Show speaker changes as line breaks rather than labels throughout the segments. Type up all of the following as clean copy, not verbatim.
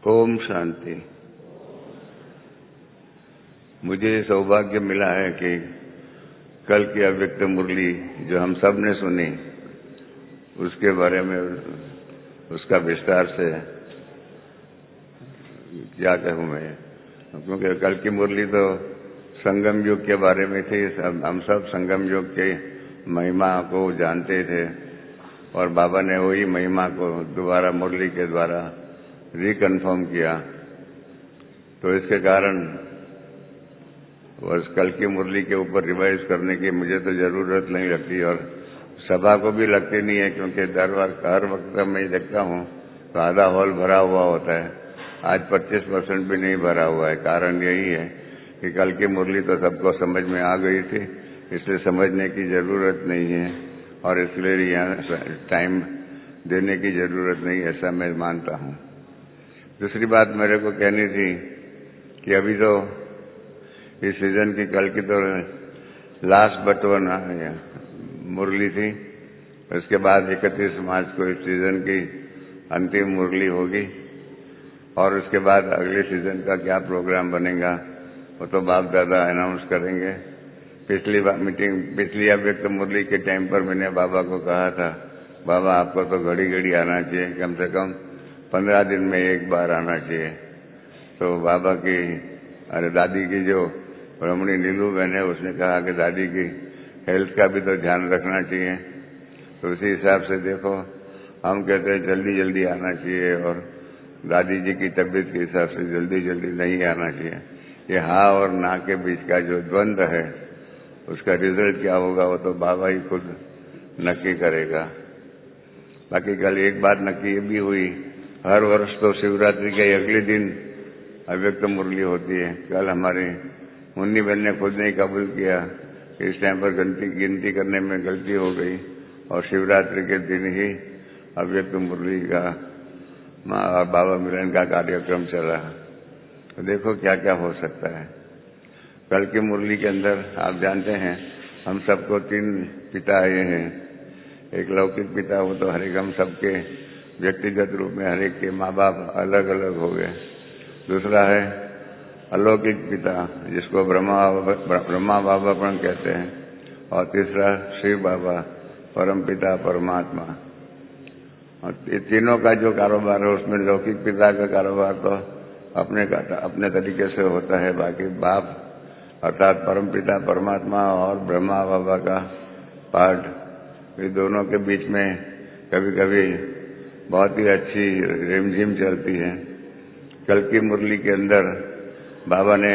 ओम शांति। मुझे सौभाग्य मिला है कि कल की अव्यक्त मुरली जो हम सब ने सुनी, उसके बारे में उसका विस्तार से क्या कहूँ मैं, क्योंकि कल की मुरली तो संगम युग के बारे में थी। हम सब संगम युग के महिमा को जानते थे और बाबा ने वही महिमा को दोबारा मुरली के द्वारा रिकन्फर्म किया। तो इसके कारण बस कल की मुरली के ऊपर रिवाइज करने की मुझे तो जरूरत नहीं लगती और सभा को भी लगती नहीं है, क्योंकि हर वक्त मैं देखता हूँ तो आधा हॉल भरा हुआ होता है। आज 25% भी नहीं भरा हुआ है। कारण यही है कि कल की मुरली तो सबको समझ में आ गई थी, इसलिए समझने की जरूरत नहीं है और इसलिए यहाँ टाइम देने की जरूरत नहीं, ऐसा मैं मानता हूँ। दूसरी बात मेरे को कहनी थी कि अभी तो इस सीजन की कल की तो लास्ट बट वन मुरली थी। उसके बाद 31 मार्च को इस सीजन की अंतिम मुरली होगी और उसके बाद अगले सीजन का क्या प्रोग्राम बनेगा वो तो बाप दादा अनाउंस करेंगे। पिछली अव्यक्त मुरली के टाइम पर मैंने बाबा को कहा था, बाबा आपको तो घड़ी घड़ी आना चाहिए, कम से कम 15 दिन में एक बार आना चाहिए। तो बाबा की दादी की जो रमणी नीलू बहन है, उसने कहा कि दादी की हेल्थ का भी तो ध्यान रखना चाहिए। तो उसी हिसाब से देखो, हम कहते हैं जल्दी जल्दी आना चाहिए और दादी जी की तबीयत के हिसाब से जल्दी जल्दी नहीं आना चाहिए। ये हाँ और ना के बीच का जो द्वंद्व है, उसका रिजल्ट क्या होगा वो तो बाबा ही खुद नक्की करेगा। बाकी कल एक बात नक्की ये भी हुई, हर वर्ष तो शिवरात्रि के अगले दिन अव्यक्त मुरली होती है। कल हमारी मुन्नी बहन ने खुद नहीं कबूल किया कि इस टाइम पर गिनती करने में गलती हो गई और शिवरात्रि के दिन ही अव्यक्त मुरली का बाबा मिलन का कार्यक्रम चला। तो देखो क्या क्या हो सकता है। कल की मुरली के अंदर आप जानते हैं हम सबको 3 पिता आए हैं। एक लौकिक पिता, वो तो हरेक हम सबके व्यक्तिगत रूप में हरेक के माँ बाप अलग अलग हो गए। दूसरा है अलौकिक पिता, जिसको ब्रह्मा बाबा पण कहते हैं, और तीसरा शिव बाबा, परम पिता परमात्मा। और ये तीनों का जो कारोबार है उसमें लौकिक पिता का कारोबार तो अपने तरीके से होता है। बाकी बाप अर्थात परम पिता परमात्मा और ब्रह्मा बाबा का पाठ, ये दोनों के बीच में कभी कभी बहुत ही अच्छी रिमझिम चलती है। कल की मुरली के अंदर बाबा ने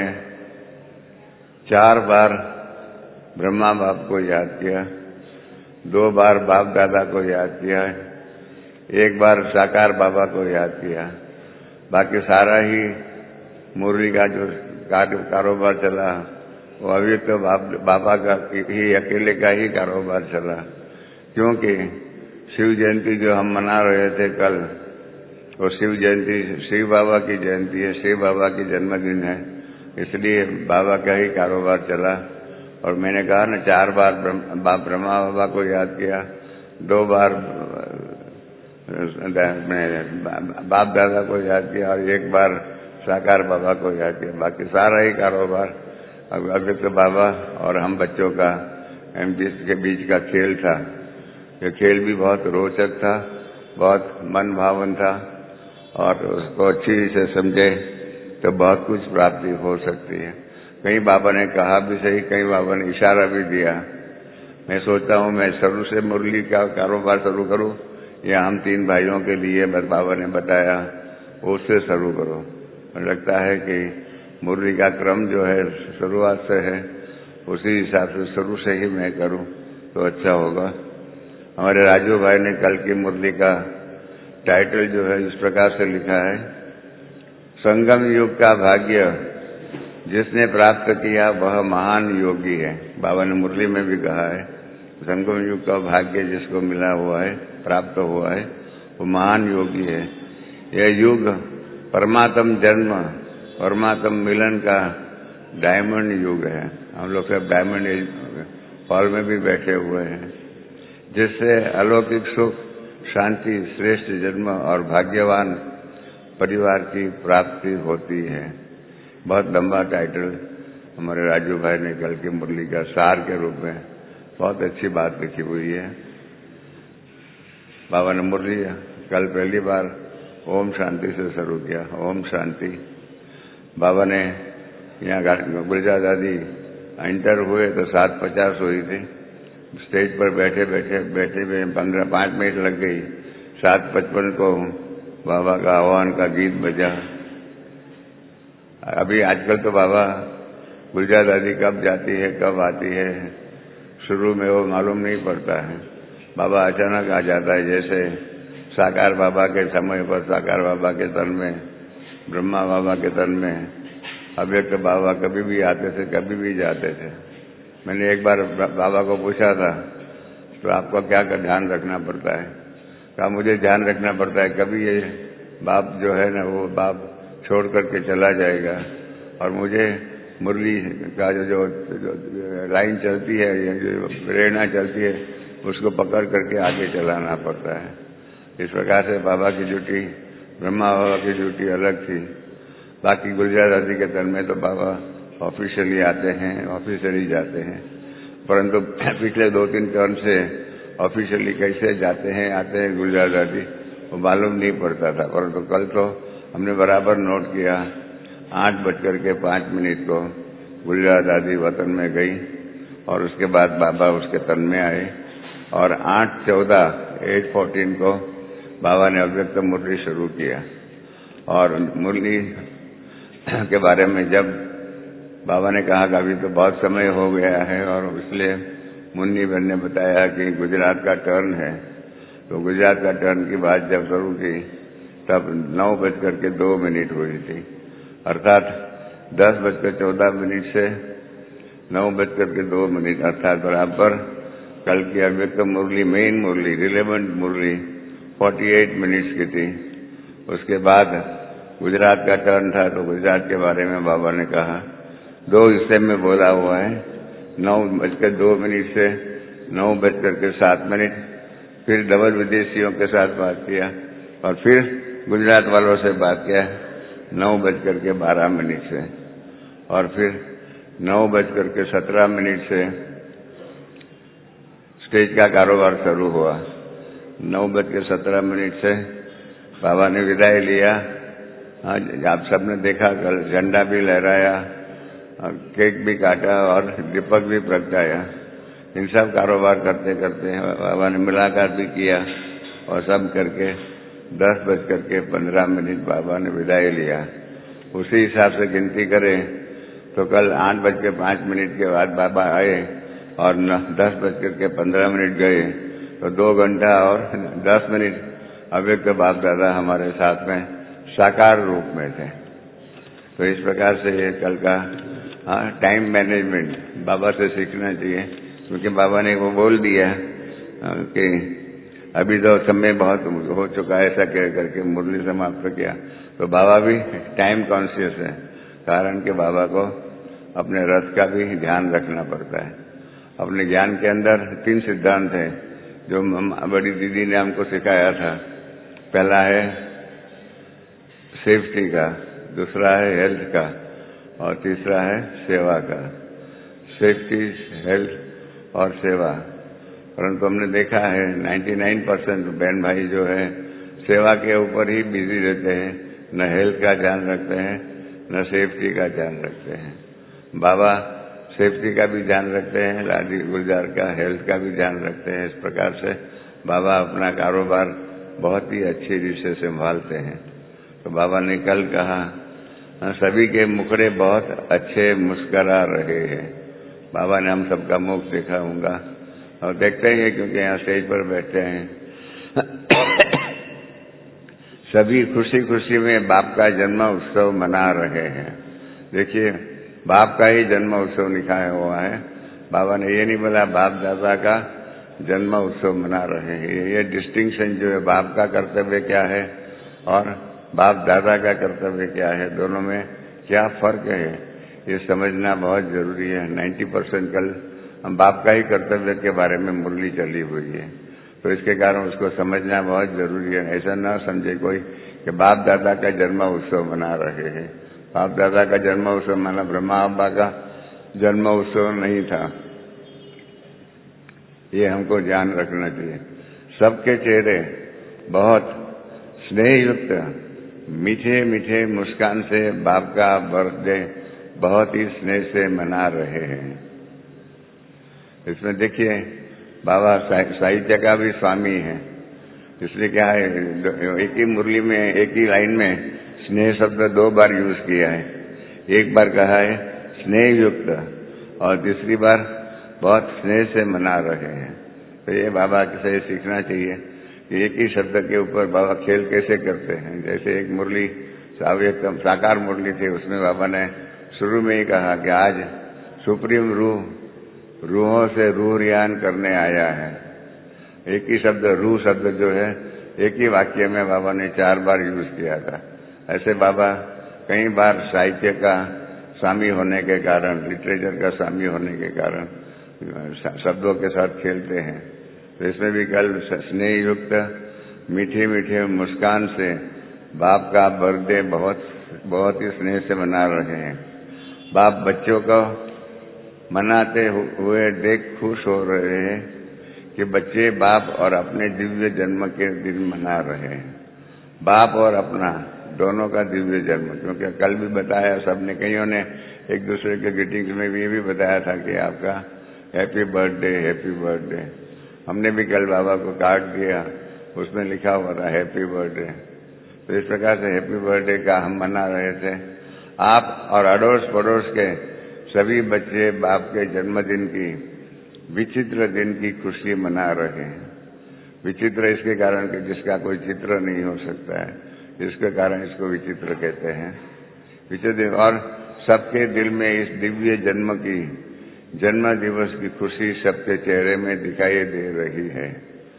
4 बार ब्रह्मा बाप को याद किया, 2 बार बाप दादा को याद किया, 1 बार साकार बाबा को याद किया। बाकी सारा ही मुरली का जो कारोबार चला वो अभी तो बाबा का ही अकेले का ही कारोबार चला, क्योंकि शिव जयंती जो हम मना रहे थे कल, वो शिव जयंती शिव बाबा की जयंती है, शिव बाबा की जन्मदिन है, इसलिए बाबा का ही कारोबार चला। और मैंने कहा ना 4 बार ब्रह्मा बाबा को याद किया, 2 बार बाप दादा को याद किया और 1 बार साकार बाबा को याद किया। बाकी सारा ही कारोबार अभी तो बाबा और हम बच्चों का के बीच का खेल था। ये खेल भी बहुत रोचक था, बहुत मन भावन था और उसको अच्छी से समझे तो बहुत कुछ प्राप्ति हो सकती है। कई बाबा ने कहा भी सही, कई बाबा ने इशारा भी दिया। मैं सोचता हूँ मैं शुरू से मुरली का कारोबार शुरू करूँ या हम 3 भाइयों के लिए बाबा ने बताया उससे शुरू करो। मुझे लगता है कि मुरली का क्रम जो है शुरुआत से है, उसी हिसाब से शुरू से ही मैं करूँ तो अच्छा होगा। हमारे राजू भाई ने कल की मुरली का टाइटल जो है इस प्रकार से लिखा है, संगम युग का भाग्य जिसने प्राप्त किया वह महान योगी है। बाबा ने मुरली में भी कहा है, संगम युग का भाग्य जिसको मिला हुआ है, प्राप्त हुआ है, वो महान योगी है। यह युग परमात्म जन्म परमात्म मिलन का डायमंड युग है। हम लोग सब डायमंड हॉल में भी बैठे हुए हैं, जिससे अलौकिक सुख, शांति, श्रेष्ठ जन्म और भाग्यवान परिवार की प्राप्ति होती है। बहुत लंबा टाइटल हमारे राजू भाई ने कल की मुरली का सार के रूप में बहुत अच्छी बात लिखी हुई है। बाबा ने मुरली कल पहली बार ओम शांति से शुरू किया। ओम शांति। बाबा ने यहाँ गुलजार दादी एंटर हुए तो 7:50 हुई थी। स्टेज पर बैठे हुए 5 मिनट लग गई। 7:55 को बाबा का आह्वान का गीत बजा। अभी आजकल तो बाबा गुलजार दादी कब जाती है कब आती है शुरू में वो मालूम नहीं पड़ता है। बाबा अचानक आ जाता है। जैसे साकार बाबा के समय पर साकार बाबा के तन में, ब्रह्मा बाबा के तन में अव्यक्त बाबा कभी भी आते थे, कभी भी जाते थे। मैंने एक बार बाबा को पूछा था तो आपको क्या ध्यान रखना पड़ता है? कहा मुझे ध्यान रखना पड़ता है कभी ये बाप जो है ना वो बाप छोड़ करके चला जाएगा और मुझे मुरली का जो लाइन चलती है, जो प्रेरणा चलती है उसको पकड़ करके आगे चलाना पड़ता है। इस प्रकार से बाबा की ड्यूटी, ब्रह्मा बाबा की ड्यूटी अलग थी। बाकी गुलजार दादी के तन में तो बाबा ऑफिशियली आते हैं, ऑफिशियली जाते हैं, परंतु पिछले 2-3 टर्म से ऑफिशियली कैसे जाते हैं आते हैं गुलजार दादी वो मालूम नहीं पड़ता था। परंतु कल तो हमने बराबर नोट किया 8:05 को गुलजार दादी वतन में गई और उसके बाद बाबा उसके तन में आए और 8:14 को बाबा ने अव्यक्त मुरली शुरू किया। और मुरली के बारे में जब बाबा ने कहा कि अभी तो बहुत समय हो गया है और इसलिए मुन्नी बहन ने बताया कि गुजरात का टर्न है, तो गुजरात का टर्न की बात जब शुरू की तब 9:02 हुई थी, अर्थात 10:14 से 9:02 अर्थात बराबर कल की अव्यक्त मुरली, मेन मुरली, रिलेवेंट मुरली 48 मिनट्स की थी। उसके बाद गुजरात का टर्न था तो गुजरात के बारे में बाबा ने कहा 2 हिस्से में बोला हुआ है, 9:02 से 9:07, फिर डबल विदेशियों के साथ बात किया और फिर गुजरात वालों से बात किया 9:12 से और फिर 9:17 से स्टेज का कारोबार शुरू हुआ। 9:17 से बाबा ने विदाई लिया। आप सबने देखा कल झंडा भी लहराया, केक भी काटा और दीपक भी प्रगटाया। इन सब कारोबार करते करते बाबा ने मुलाकात भी किया और सब करके 10:15 बाबा ने विदाई लिया। उसी हिसाब से गिनती करें तो कल 8:05 के बाद बाबा आए और 10:15 गए तो 2 घंटा और 10 मिनट अव्यक्त बाप दादा हमारे साथ में साकार रूप में थे। तो इस प्रकार से ये कल का टाइम मैनेजमेंट बाबा से सीखना चाहिए, क्योंकि बाबा ने वो बोल दिया कि अभी तो समय बहुत हो चुका है, ऐसा कह करके मुरली समाप्त किया। तो बाबा भी टाइम कॉन्शियस है, कारण कि बाबा को अपने रथ का भी ध्यान रखना पड़ता है। अपने ज्ञान के अंदर 3 सिद्धांत हैं जो बड़ी दीदी ने हमको सिखाया था। पहला है सेफ्टी का, दूसरा है हेल्थ का और तीसरा है सेवा का। सेफ्टी, हेल्थ और सेवा। परंतु हमने देखा है 99% बहन भाई जो है सेवा के ऊपर ही बिजी रहते हैं, न हेल्थ का ध्यान रखते हैं न सेफ्टी का ध्यान रखते हैं। बाबा सेफ्टी का भी ध्यान रखते हैं, राजी गुलजार का हेल्थ का भी ध्यान रखते हैं। इस प्रकार से बाबा अपना कारोबार बहुत ही अच्छी रीत से संभालते हैं। तो बाबा ने कल कहा सभी के मुखड़े बहुत अच्छे मुस्करा रहे हैं। बाबा ने हम सबका मुख देखा होगा और देखते ही हैं, क्योंकि यहाँ स्टेज पर बैठे हैं। सभी खुशी खुशी में बाप का जन्म उत्सव मना रहे हैं। देखिए, बाप का ही जन्म उत्सव लिखाया हुआ है। बाबा ने ये नहीं बोला बाप दादा का जन्म उत्सव मना रहे हैं। ये डिस्टिंक्शन जो है, बाप का कर्तव्य क्या है और बाप दादा का कर्तव्य क्या है, दोनों में क्या फर्क है, ये समझना बहुत जरूरी है। 90% कल हम बाप का ही कर्तव्य के बारे में मुरली चली हुई है। तो इसके कारण उसको समझना बहुत जरूरी है। ऐसा न समझे कोई कि बाप दादा का जन्म उत्सव मना रहे हैं। बाप दादा का जन्म उत्सव माना ब्रह्मा अब्बा का जन्म उत्सव नहीं था। ये हमको ध्यान रखना चाहिए। सबके चेहरे बहुत स्नेह युक्त मीठे मीठे मुस्कान से बाप का बर्थडे बहुत ही स्नेह से मना रहे हैं। इसमें देखिए बाबा साहित्य का भी स्वामी है, इसलिए क्या है, एक ही मुरली में एक ही लाइन में स्नेह शब्द 2 बार यूज किया है। एक बार कहा है स्नेह युक्त और दूसरी बार बहुत स्नेह से मना रहे हैं। तो ये बाबा से सीखना चाहिए कि एक ही शब्द के ऊपर बाबा खेल कैसे करते हैं। जैसे एक मुरली साकार मुरली थी, उसमें बाबा ने शुरू में ही कहा कि आज सुप्रीम रूहों से रूह रियान करने आया है। एक ही शब्द रूह शब्द जो है एक ही वाक्य में बाबा ने 4 बार यूज किया था। ऐसे बाबा कई बार साहित्य का स्वामी होने के कारण, लिटरेचर का स्वामी होने के कारण शब्दों के साथ खेलते हैं। तो इसमें भी कल स्नेह युक्त मीठे मीठे मुस्कान से बाप का बर्थडे बहुत ही स्नेह से मना रहे हैं। बाप बच्चों को मनाते हुए देख खुश हो रहे हैं कि बच्चे बाप और अपने दिव्य जन्म के दिन मना रहे हैं। बाप और अपना दोनों का दिव्य जन्म, क्योंकि कल भी बताया सबने, कईयों ने एक दूसरे के ग्रीटिंग्स में भी ये भी बताया था कि आपका हैप्पी बर्थडे, हैप्पी बर्थडे। हमने भी कल बाबा को कार्ड दिया, उसमें लिखा हुआ था हैप्पी बर्थडे। तो इस प्रकार से हैप्पी बर्थडे का हम मना रहे थे। आप और अड़ोस पड़ोस के सभी बच्चे बाप के जन्मदिन की, विचित्र दिन की खुशी मना रहे हैं। विचित्र इसके कारण कि जिसका कोई चित्र नहीं हो सकता है, इसके कारण इसको विचित्र कहते हैं। विचित्र, और सबके दिल में इस दिव्य जन्म दिवस की खुशी सबके चेहरे में दिखाई दे रही है।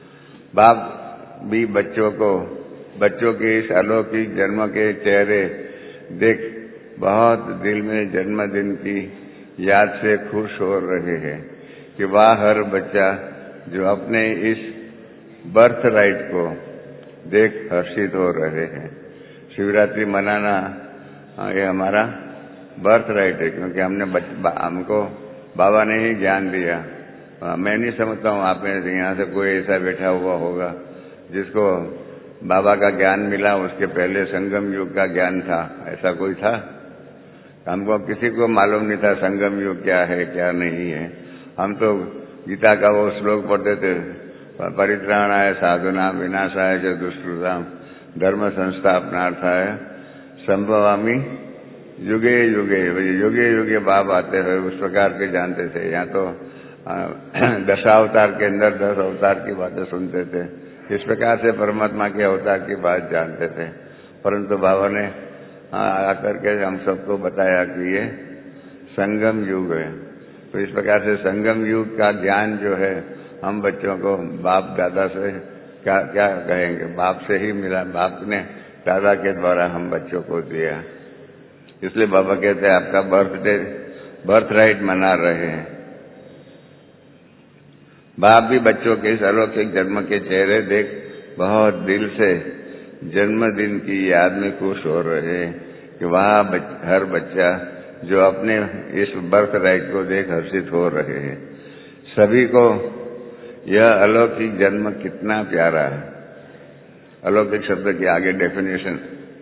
बाप भी बच्चों के इस अलौकिक जन्म के चेहरे देख बहुत दिल में जन्मदिन की याद से खुश हो रहे हैं कि वाह, हर बच्चा जो अपने इस बर्थ राइट को देख हर्षित हो रहे हैं। शिवरात्रि मनाना ये हमारा बर्थ राइट है, क्योंकि हमको बाबा ने ही ज्ञान दिया। मैं नहीं समझता हूँ आप में यहाँ से कोई ऐसा बैठा हुआ होगा जिसको बाबा का ज्ञान मिला, उसके पहले संगम युग का ज्ञान था। ऐसा कोई था? हमको किसी को मालूम नहीं था संगम युग क्या है क्या नहीं है। हम तो गीता का वो श्लोक पढ़ते थे, परित्राणाय साधुनाम विनाशाय च दुष्कृताम धर्म संस्थापनार्थाय संभवामि युगे युगे। युगे युगे बाप आते हुए उस प्रकार के जानते थे। यहाँ तो 10 अवतार के अंदर 10 अवतार की बातें सुनते थे। इस प्रकार से परमात्मा के अवतार की बात जानते थे। परंतु बाबा ने आकर के हम सबको बताया कि ये संगम युग है। तो इस प्रकार से संगम युग का ज्ञान जो है हम बच्चों को बाप दादा से क्या कहेंगे, बाप से ही मिला। बाप ने दादा के द्वारा हम बच्चों को दिया। इसलिए बाबा कहते हैं आपका बर्थ राइट मना रहे हैं। बाप भी बच्चों के इस अलौकिक जन्म के चेहरे देख बहुत दिल से जन्मदिन की याद में खुश हो रहे हैं कि वहाँ हर बच्चा जो अपने इस बर्थ राइट को देख हर्षित हो रहे हैं। सभी को यह अलौकिक जन्म कितना प्यारा है। अलौकिक शब्द के आगे डेफिनेशन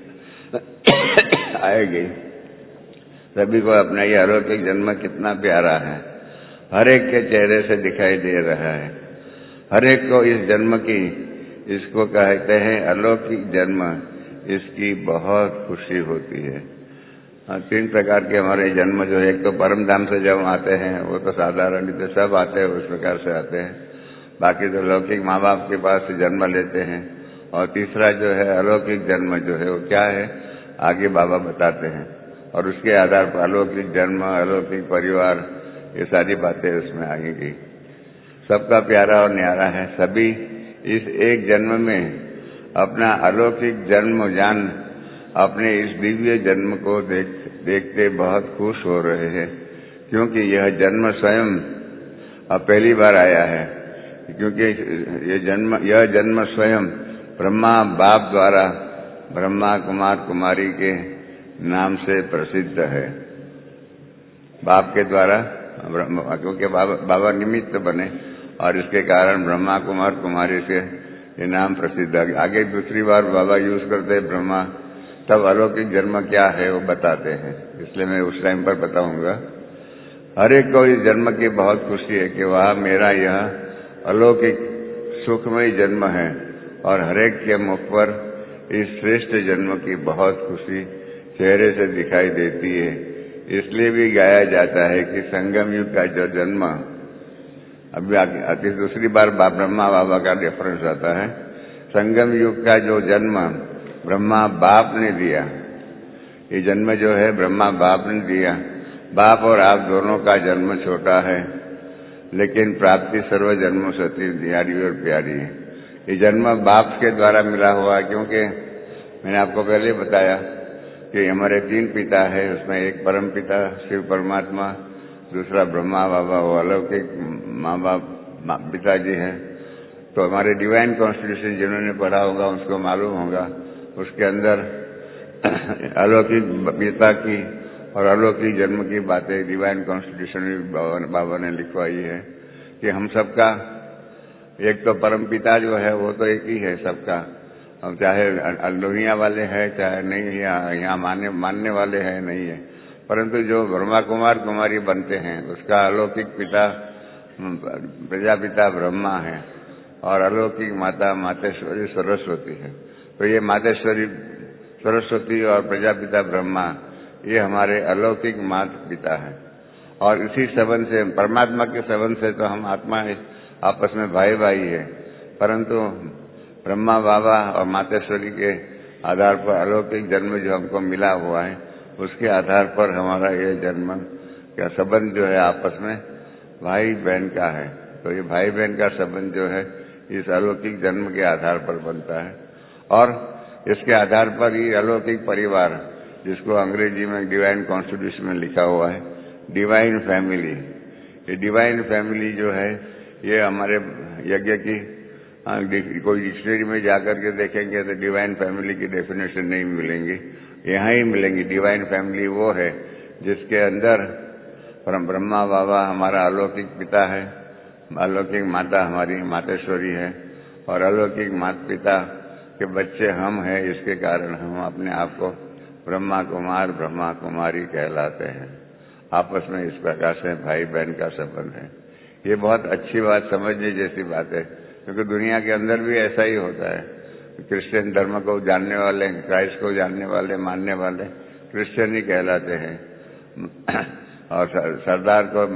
आएगी। सभी को अपना यह अलौकिक जन्म कितना प्यारा है, हर एक के चेहरे से दिखाई दे रहा है। हर एक को इस जन्म की, इसको कहते हैं अलौकिक जन्म, इसकी बहुत खुशी होती है। 3 प्रकार के हमारे जन्म जो है, एक तो परम धाम से जब आते हैं वो तो साधारण तो सब आते हैं, उस प्रकार से आते हैं। बाकी तो लौकिक माँ बाप के पास जन्म लेते हैं। और तीसरा जो है अलौकिक जन्म जो है वो क्या है, आगे बाबा बताते हैं। और उसके आधार पर अलौकिक जन्म, अलौकिक परिवार, ये सारी बातें उसमें आएंगी। सबका प्यारा और न्यारा है। सभी इस एक जन्म में अपना अलौकिक जन्म जान अपने इस दिव्य जन्म को देखते बहुत खुश हो रहे हैं, क्योंकि यह जन्म स्वयं अब पहली बार आया है। क्योंकि यह जन्म स्वयं ब्रह्मा बाप द्वारा ब्रह्मा कुमार कुमारी के नाम से प्रसिद्ध है। बाप के द्वारा क्योंकि बाबा निमित्त बने और इसके कारण ब्रह्मा कुमार कुमारी से ये नाम प्रसिद्ध है। आगे दूसरी बार बाबा यूज करते ब्रह्मा, तब अलौकिक जन्म क्या है वो बताते हैं, इसलिए मैं उस टाइम पर बताऊंगा। हर एक को इस जन्म की बहुत खुशी है कि वह मेरा यह अलौकिक सुखमय जन्म है और हरेक के मुख पर इस श्रेष्ठ जन्म की बहुत खुशी चेहरे से दिखाई देती है। इसलिए भी गाया जाता है कि संगम युग का जो जन्म, अभी आती दूसरी बार ब्रह्मा बाबा का रेफरेंस आता है, संगम युग का जो जन्म ब्रह्मा बाप ने दिया, ये जन्म जो है ब्रह्मा बाप ने दिया। बाप और आप दोनों का जन्म छोटा है, लेकिन प्राप्ति सर्व जन्मों से अति न्यारी और प्यारी है। ये जन्म बाप के द्वारा मिला हुआ है, क्योंकि मैंने आपको पहले बताया कि हमारे 3 पिता है, उसमें एक परम पिता शिव परमात्मा, दूसरा ब्रह्मा बाबा, वो अलौकिक माँ बाप पिताजी हैं। तो हमारे डिवाइन कॉन्स्टिट्यूशन जिन्होंने पढ़ा होगा उसको मालूम होगा, उसके अंदर अलौकिक पिता की और अलौकिक जन्म की बातें डिवाइन कॉन्स्टिट्यूशन में बाबा ने लिखवाई है कि हम सबका एक तो परम पिता जो है वो तो एक ही है सबका, अब चाहे दुनिया वाले हैं चाहे नहीं, यहाँ मानने वाले हैं नहीं है, परंतु जो ब्रह्मा कुमार कुमारी बनते हैं उसका अलौकिक पिता प्रजापिता ब्रह्मा है और अलौकिक माता मातेश्वरी सरस्वती है। तो ये मातेश्वरी सरस्वती और प्रजापिता ब्रह्मा ये हमारे अलौकिक माता पिता है। और इसी संबंध से, परमात्मा के संबंध से तो हम आत्मा आपस में भाई भाई है, परंतु ब्रह्मा बाबा और मातेश्वरी के आधार पर अलौकिक जन्म जो हमको मिला हुआ है उसके आधार पर हमारा ये जन्म का संबंध जो है आपस में भाई बहन का है। तो ये भाई बहन का संबंध जो है इस अलौकिक जन्म के आधार पर बनता है और इसके आधार पर ही अलौकिक परिवार, जिसको अंग्रेजी में डिवाइन कॉन्स्टिट्यूशन में लिखा हुआ है डिवाइन फैमिली, ये डिवाइन फैमिली जो है ये हमारे यज्ञ की कोई डिक्शनरी में जाकर के देखेंगे तो डिवाइन फैमिली की डेफिनेशन नहीं मिलेंगी, यहाँ ही मिलेंगी। डिवाइन फैमिली वो है जिसके अंदर ब्रह्मा बाबा हमारा अलौकिक पिता है, अलौकिक माता हमारी मातेश्वरी है और अलौकिक माता पिता के बच्चे हम हैं। इसके कारण हम अपने आप को ब्रह्मा कुमार ब्रह्मा कुमारी कहलाते हैं। आपस में इस प्रकार से भाई बहन का संबंध है। ये बहुत अच्छी बात, समझने जैसी बात है, क्योंकि दुनिया के अंदर भी ऐसा ही होता है। क्रिश्चियन धर्म को जानने वाले, क्राइस्ट को जानने वाले, मानने वाले क्रिश्चियन ही कहलाते हैं और सरदार को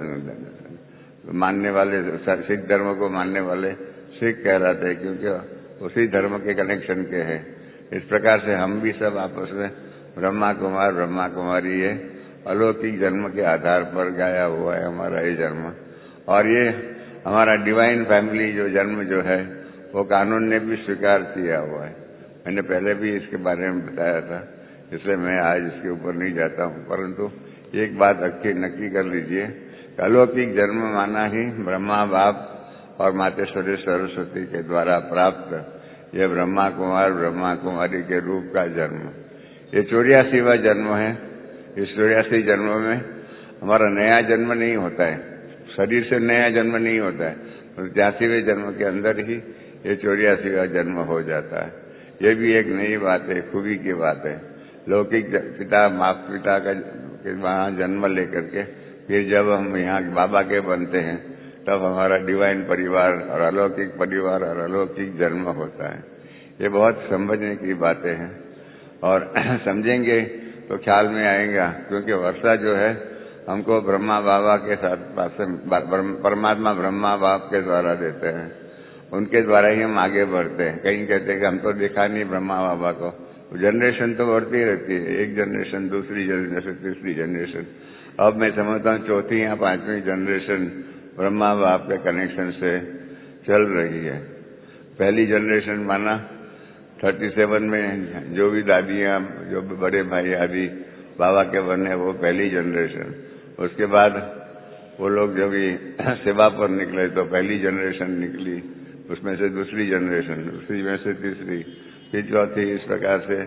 मानने वाले, सिख धर्म को मानने वाले सिख कहलाते हैं, क्योंकि उसी धर्म के कनेक्शन के हैं। इस प्रकार से हम भी सब आपस में ब्रह्मा कुमार ब्रह्मा कुमारी है, अलौकिक जन्म के आधार पर गाया हुआ है हमारा ये जन्म। और ये हमारा डिवाइन फैमिली जो जन्म जो है वो कानून ने भी स्वीकार किया हुआ है। मैंने पहले भी इसके बारे में बताया था, इसलिए मैं आज इसके ऊपर नहीं जाता हूँ, परंतु एक बात नक्की कर लीजिए, अलौकिक जन्म माना ही ब्रह्मा बाप और मातेश्वरी सरस्वती के द्वारा प्राप्त यह ब्रह्मा कुमार ब्रह्मा कुमारी के रूप का जन्म। ये 84वां जन्म है। इस 84 जन्म में हमारा नया जन्म नहीं होता है, शरीर से नया जन्म नहीं होता है, 83वें जन्म के अंदर ही ये 84वां जन्म हो जाता है। ये भी एक नई बात है, खूबी की बात है। लौकिक पिता माता पिता का वहाँ जन्म लेकर के फिर जब हम यहाँ बाबा के बनते हैं तब हमारा डिवाइन परिवार और अलौकिक परिवार और अलौकिक जन्म होता है। ये बहुत समझने की बातें हैं और समझेंगे तो ख्याल में आएगा, क्योंकि वर्षा जो है हमको ब्रह्मा बाबा के साथ परमात्मा ब्रह्मा बाप के द्वारा देते हैं, उनके द्वारा ही हम आगे बढ़ते हैं। कहीं कहते हैं कि हम तो देखा नहीं ब्रह्मा बाबा को, जनरेशन तो बढ़ती रहती है, एक जनरेशन दूसरी जनरेशन तीसरी जनरेशन, अब मैं समझता हूँ चौथी या 5वीं जनरेशन ब्रह्मा बाप के कनेक्शन से चल रही है। पहली जनरेशन माना 37 में जो भी दादियाँ जो भी बड़े भाई आदि बाबा के बने वो पहली जनरेशन, उसके बाद वो लोग जब ये सेवा पर निकले तो पहली जनरेशन निकली, उसमें से दूसरी जनरेशन, दूसरी में से तीसरी, फिर चौथी, इस प्रकार से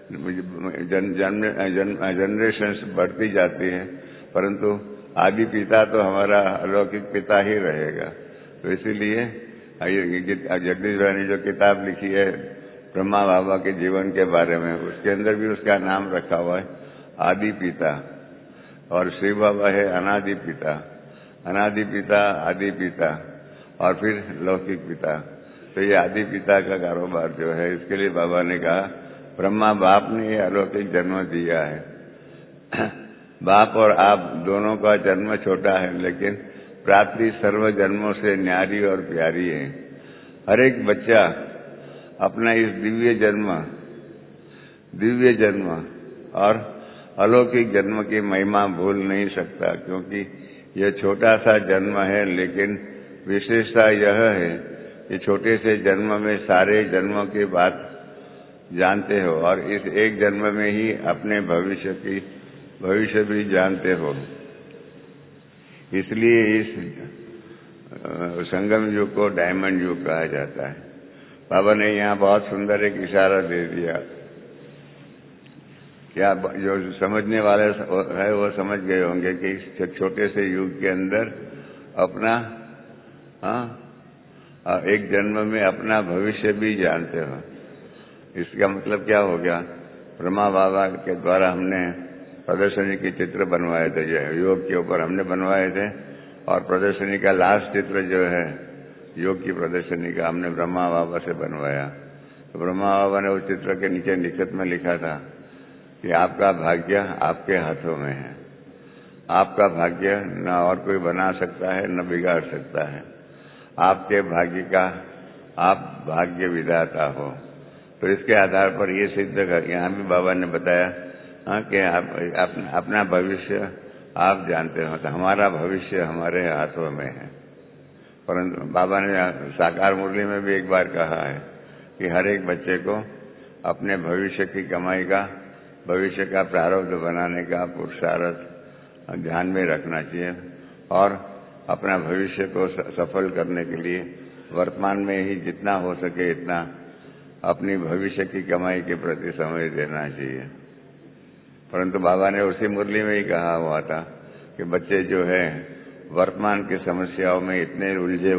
जनरेशन बढ़ती जाती है। परंतु आदि पिता तो हमारा अलौकिक पिता ही रहेगा। तो इसीलिए जगदीश भाई ने जो किताब लिखी है ब्रह्मा बाबा के जीवन के बारे में, उसके अंदर भी उसका नाम रखा हुआ है आदि पिता, और शिव बाबा है अनादि पिता, अनादि पिता, आदि पिता और फिर लौकिक पिता। तो ये आदि पिता का कारोबार जो है, इसके लिए बाबा ने कहा ब्रह्मा बाप ने ये अलौकिक जन्म दिया है। बाप और आप दोनों का जन्म छोटा है, लेकिन प्राप्ति सर्व जन्मों से न्यारी और प्यारी है। हर एक बच्चा अपना इस दिव्य जन्म और अलौकिक जन्म की महिमा भूल नहीं सकता, क्योंकि यह छोटा सा जन्म है, लेकिन विशेषता यह है कि छोटे से जन्म में सारे जन्मों की बात जानते हो और इस एक जन्म में ही अपने भविष्य भी जानते हो। इसलिए इस संगम युग को डायमंड युग कहा जाता है। बाबा ने यहाँ बहुत सुंदर एक इशारा दे दिया। क्या जो समझने वाले है वो समझ गए होंगे कि इस छोटे से युग के अंदर अपना एक जन्म में अपना भविष्य भी जानते हो। इसका मतलब क्या हो गया? ब्रह्मा बाबा के द्वारा हमने प्रदर्शनी के चित्र बनवाए थे, जो योग के ऊपर हमने बनवाए थे, और प्रदर्शनी का लास्ट चित्र जो है योग की प्रदर्शनी का हमने ब्रह्मा बाबा से बनवाया। तो ब्रह्मा बाबा ने उस चित्र के नीचे लिखित में लिखा था कि आपका भाग्य आपके हाथों में है। आपका भाग्य न और कोई बना सकता है न बिगाड़ सकता है। आपके भाग्य का आप भाग्य विधाता हो। तो इसके आधार पर ये सिद्ध कर, यहाँ भी बाबा ने बताया कि आप अपना भविष्य आप जानते हो। तो हमारा भविष्य हमारे हाथों में है। परंतु बाबा ने साकार मुरली में भी एक बार कहा है कि हर एक बच्चे को अपने भविष्य की कमाई का, भविष्य का प्रारब्ध बनाने का पुरुषार्थ ध्यान में रखना चाहिए और अपना भविष्य को सफल करने के लिए वर्तमान में ही जितना हो सके इतना अपनी भविष्य की कमाई के प्रति समय देना चाहिए। परंतु बाबा ने उसी मुरली में ही कहा हुआ था कि बच्चे जो है वर्तमान की समस्याओं में इतने उलझे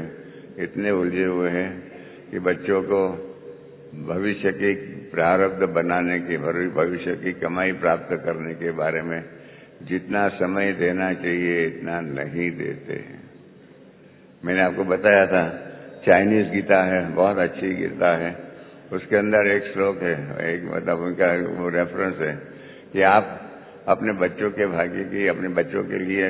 हुए हैं कि बच्चों को भविष्य की प्रारब्ध बनाने की, भविष्य की कमाई प्राप्त करने के बारे में जितना समय देना चाहिए इतना नहीं देते हैं। मैंने आपको बताया था चाइनीज गीता है, बहुत अच्छी गीता है। उसके अंदर एक श्लोक है, एक मतलब उनका वो रेफरेंस है कि आप अपने बच्चों के भाग्य की, अपने बच्चों के लिए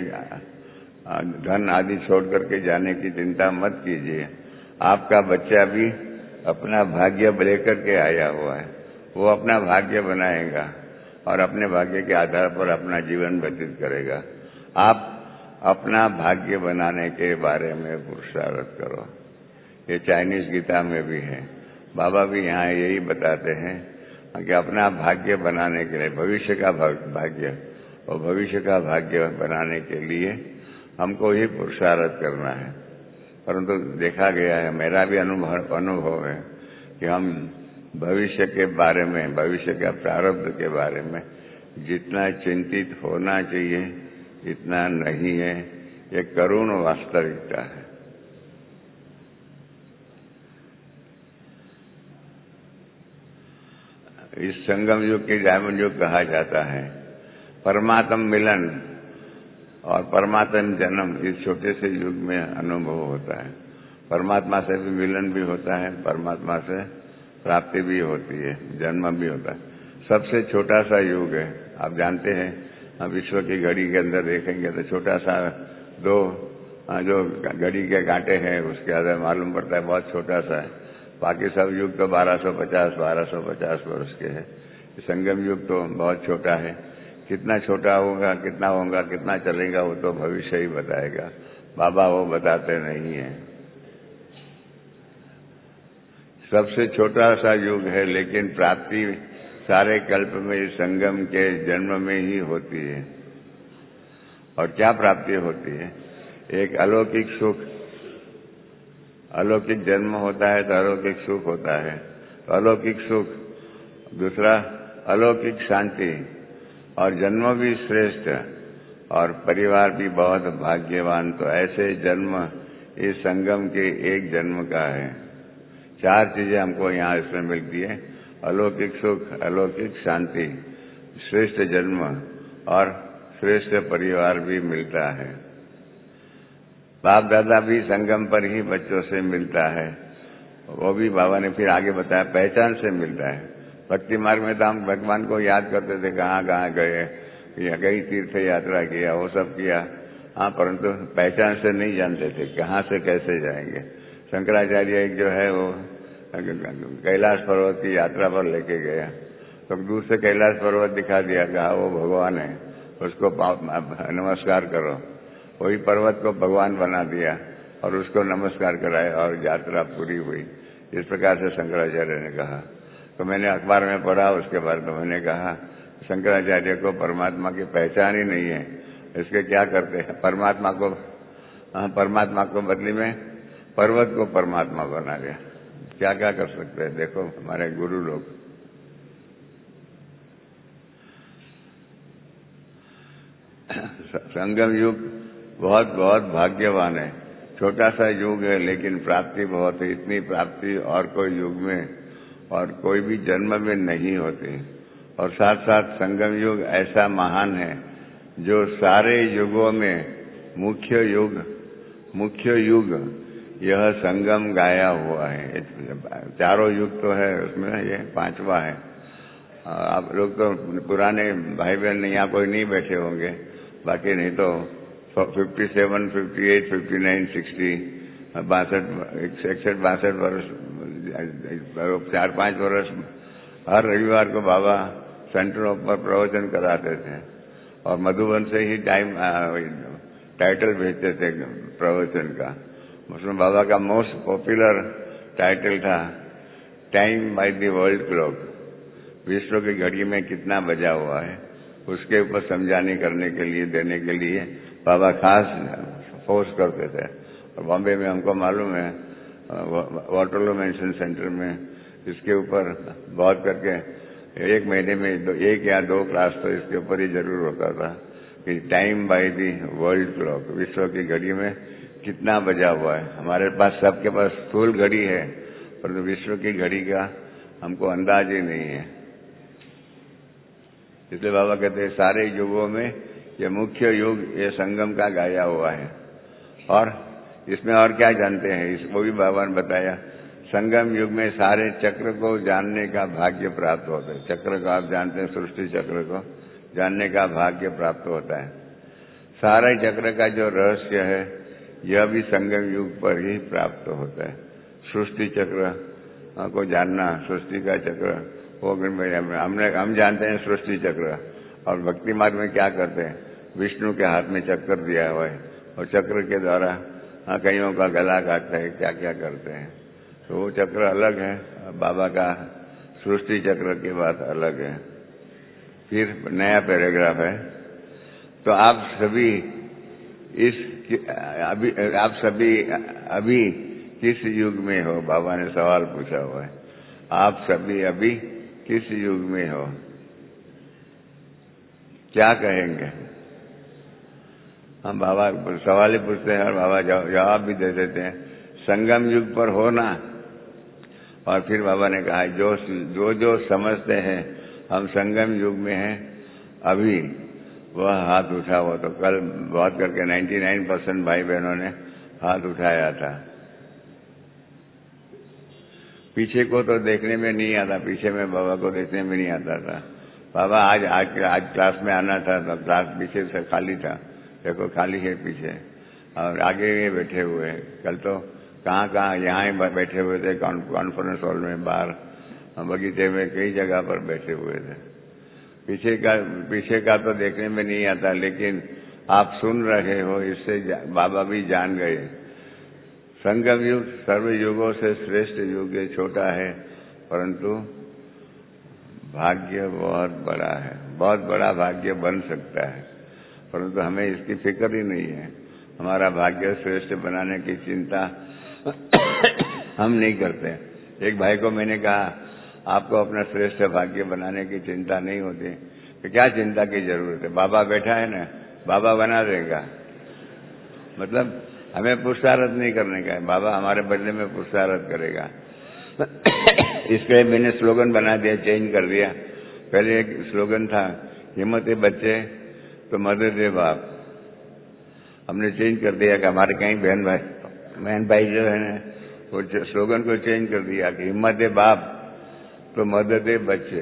धन आदि छोड़ करके जाने की चिंता मत कीजिए। आपका बच्चा भी अपना भाग्य लेकर के आया हुआ है, वो अपना भाग्य बनाएगा और अपने भाग्य के आधार पर अपना जीवन व्यतीत करेगा। आप अपना भाग्य बनाने के बारे में पुरुषार्थ करो। ये चाइनीज गीता में भी है। बाबा भी यहाँ यही बताते हैं कि अपना भाग्य बनाने के लिए, भविष्य का भाग्य और भविष्य का भाग्य बनाने के लिए हमको ही पुरुषार्थ करना है। परंतु देखा गया है, मेरा भी अनुभव है कि हम भविष्य के बारे में, भविष्य का प्रारब्ध के बारे में जितना चिंतित होना चाहिए इतना नहीं है। ये करुण वास्तविकता है। इस संगम युग के डायमंड युग कहा जाता है। परमात्म मिलन और परमात्म जन्म इस छोटे से युग में अनुभव होता है। परमात्मा से भी मिलन भी होता है, परमात्मा से प्राप्ति भी होती है, जन्म भी होता है। सबसे छोटा सा युग है। आप जानते हैं, हम विश्व की घड़ी के अंदर देखेंगे तो छोटा सा दो जो घड़ी के कांटे हैं उसके अंदर मालूम पड़ता है बहुत छोटा सा है। बाकी सब युग तो 1250 वर्ष के हैं। संगम युग तो बहुत छोटा है। कितना छोटा होगा, कितना चलेगा वो तो भविष्य ही बताएगा। बाबा वो बताते नहीं है। सबसे छोटा सा युग है, लेकिन प्राप्ति सारे कल्प में संगम के जन्म में ही होती है। और क्या प्राप्ति होती है? एक अलौकिक सुख, अलौकिक जन्म होता है तो अलौकिक सुख होता है, तो अलौकिक सुख, दूसरा अलौकिक शांति, और जन्म भी श्रेष्ठ और परिवार भी बहुत भाग्यवान। तो ऐसे जन्म इस संगम के एक जन्म का है। 4 चीजें हमको यहाँ इसमें मिलती है, अलौकिक सुख, अलौकिक शांति, श्रेष्ठ जन्म और श्रेष्ठ परिवार भी मिलता है। बाप दादा भी संगम पर ही बच्चों से मिलता है, वो भी बाबा ने फिर आगे बताया पहचान से मिलता है। भक्ति मार्ग में तो हम भगवान को याद करते थे, कहाँ कहाँ गए, या कई तीर्थ यात्रा किया, वो सब किया, हाँ, परंतु पहचान से नहीं जानते थे कहाँ से कैसे जाएंगे। शंकराचार्य एक जो है वो कैलाश पर्वत की यात्रा पर लेके गया, तो दूर से कैलाश पर्वत दिखा दिया, कहा वो भगवान है, उसको नमस्कार करो। वही पर्वत को भगवान बना दिया और उसको नमस्कार कराया और यात्रा पूरी हुई। इस प्रकार से शंकराचार्य ने कहा। तो मैंने अखबार में पढ़ा उसके बाद, तो मैंने कहा शंकराचार्य को परमात्मा की पहचान ही नहीं है, इसके क्या करते हैं? परमात्मा को बदली में पर्वत को परमात्मा बना दिया। क्या क्या कर सकते हैं? देखो हमारे गुरु लोग। संगम युग बहुत बहुत भाग्यवान है। छोटा सा युग है लेकिन प्राप्ति बहुत है। इतनी प्राप्ति और कोई युग में और कोई भी जन्म में नहीं होती। और साथ साथ संगम युग ऐसा महान है जो सारे युगों में मुख्य युग यह संगम गाया हुआ है। 4 युग तो है उसमें, ये 5वां है। आप लोग तो पुराने भाई बहन यहाँ कोई नहीं बैठे होंगे, बाकी नहीं तो 57, 58, 59, 60, 61-62 वर्ष, 4-5 वर्ष हर रविवार को बाबा सेंटरों पर प्रवचन कराते थे और मधुबन से ही टाइटल भेजते थे प्रवचन का। उसमें बाबा का मोस्ट पॉपुलर टाइटल था time by the world clock, विश्व की घड़ी में कितना बजा हुआ है, उसके ऊपर समझाने करने के लिए, देने के लिए बाबा खास फोर्स करते थे। और बॉम्बे में हमको मालूम है वाटरलू मेंशन सेंटर में इसके ऊपर बहुत करके 1 महीने में 1 या 2 क्लास तो इसके ऊपर ही जरूर होता था कि time by the world clock, विश्व की घड़ी में कितना बजा हुआ है। हमारे पास सबके पास स्थूल घड़ी है, परंतु विश्व की घड़ी का हमको अंदाज ही नहीं है। इसलिए बाबा कहते हैं सारे युगों में ये मुख्य युग ये संगम का गाया हुआ है। और इसमें और क्या जानते हैं, इसको भी बाबा ने बताया। संगम युग में सारे चक्र को जानने का भाग्य प्राप्त होता है। चक्र को आप जानते हैं, सृष्टि चक्र को जानने का भाग्य प्राप्त होता है। सारे चक्र का जो रहस्य है यह भी संगम युग पर ही प्राप्त होता है। सृष्टि चक्र को जानना, सृष्टि का चक्र वो हम जानते हैं सृष्टि चक्र। और भक्ति मार्ग में क्या करते हैं, विष्णु के हाथ में चक्र दिया हुआ है और चक्र के द्वारा कईयों का गला काटते हैं, क्या क्या करते हैं। तो वो चक्र अलग है, बाबा का सृष्टि चक्र की बात अलग है। फिर नया पैराग्राफ है। तो आप सभी अभी किस युग में हो? बाबा ने सवाल पूछा हुआ है, आप सभी अभी किस युग में हो? क्या कहेंगे? हम बाबा सवाल ही पूछते हैं और बाबा जवाब भी दे देते हैं, संगम युग पर हो ना। और फिर बाबा ने कहा जो समझते हैं हम संगम युग में हैं अभी, वह हाथ उठा। वो तो कल बहुत करके 99% भाई बहनों ने हाथ उठाया था। पीछे को तो देखने में नहीं आता, पीछे में बाबा को देखने में नहीं आता था। बाबा आज क्लास में आना था तो क्लास पीछे से खाली था, देखो खाली है पीछे, और आगे ये बैठे हुए हैं। कल तो कहाँ यहाँ ही बैठे हुए थे, कॉन्फ्रेंस हॉल में, बाहर बगीचे में, कई जगह पर बैठे हुए थे। पीछे का तो देखने में नहीं आता, लेकिन आप सुन रहे हो, इससे बाबा भी जान गए। संगम युग सर्व युगों से श्रेष्ठ युग है, छोटा है परंतु भाग्य बहुत बड़ा है, बहुत बड़ा भाग्य बन सकता है। परंतु हमें इसकी फिक्र ही नहीं है। हमारा भाग्य श्रेष्ठ बनाने की चिंता हम नहीं करते। एक भाई को मैंने कहा, आपको अपना श्रेष्ठ भाग्य बनाने की चिंता नहीं होती तो क्या चिंता की जरूरत है, बाबा बैठा है ना, बाबा बना देगा। मतलब हमें पुरुषार्थ नहीं करने का है, बाबा हमारे बदले में पुरुषार्थ करेगा। इसके लिए मैंने स्लोगन बना दिया, चेंज कर दिया। पहले एक स्लोगन था, हिम्मत है बच्चे तो मदद है बाप। हमने चेंज कर दिया कि हमारे कहीं बहन भाई जो है ना, वो स्लोगन को चेंज कर दिया कि हिम्मत है बाप तो मदद है बच्चे।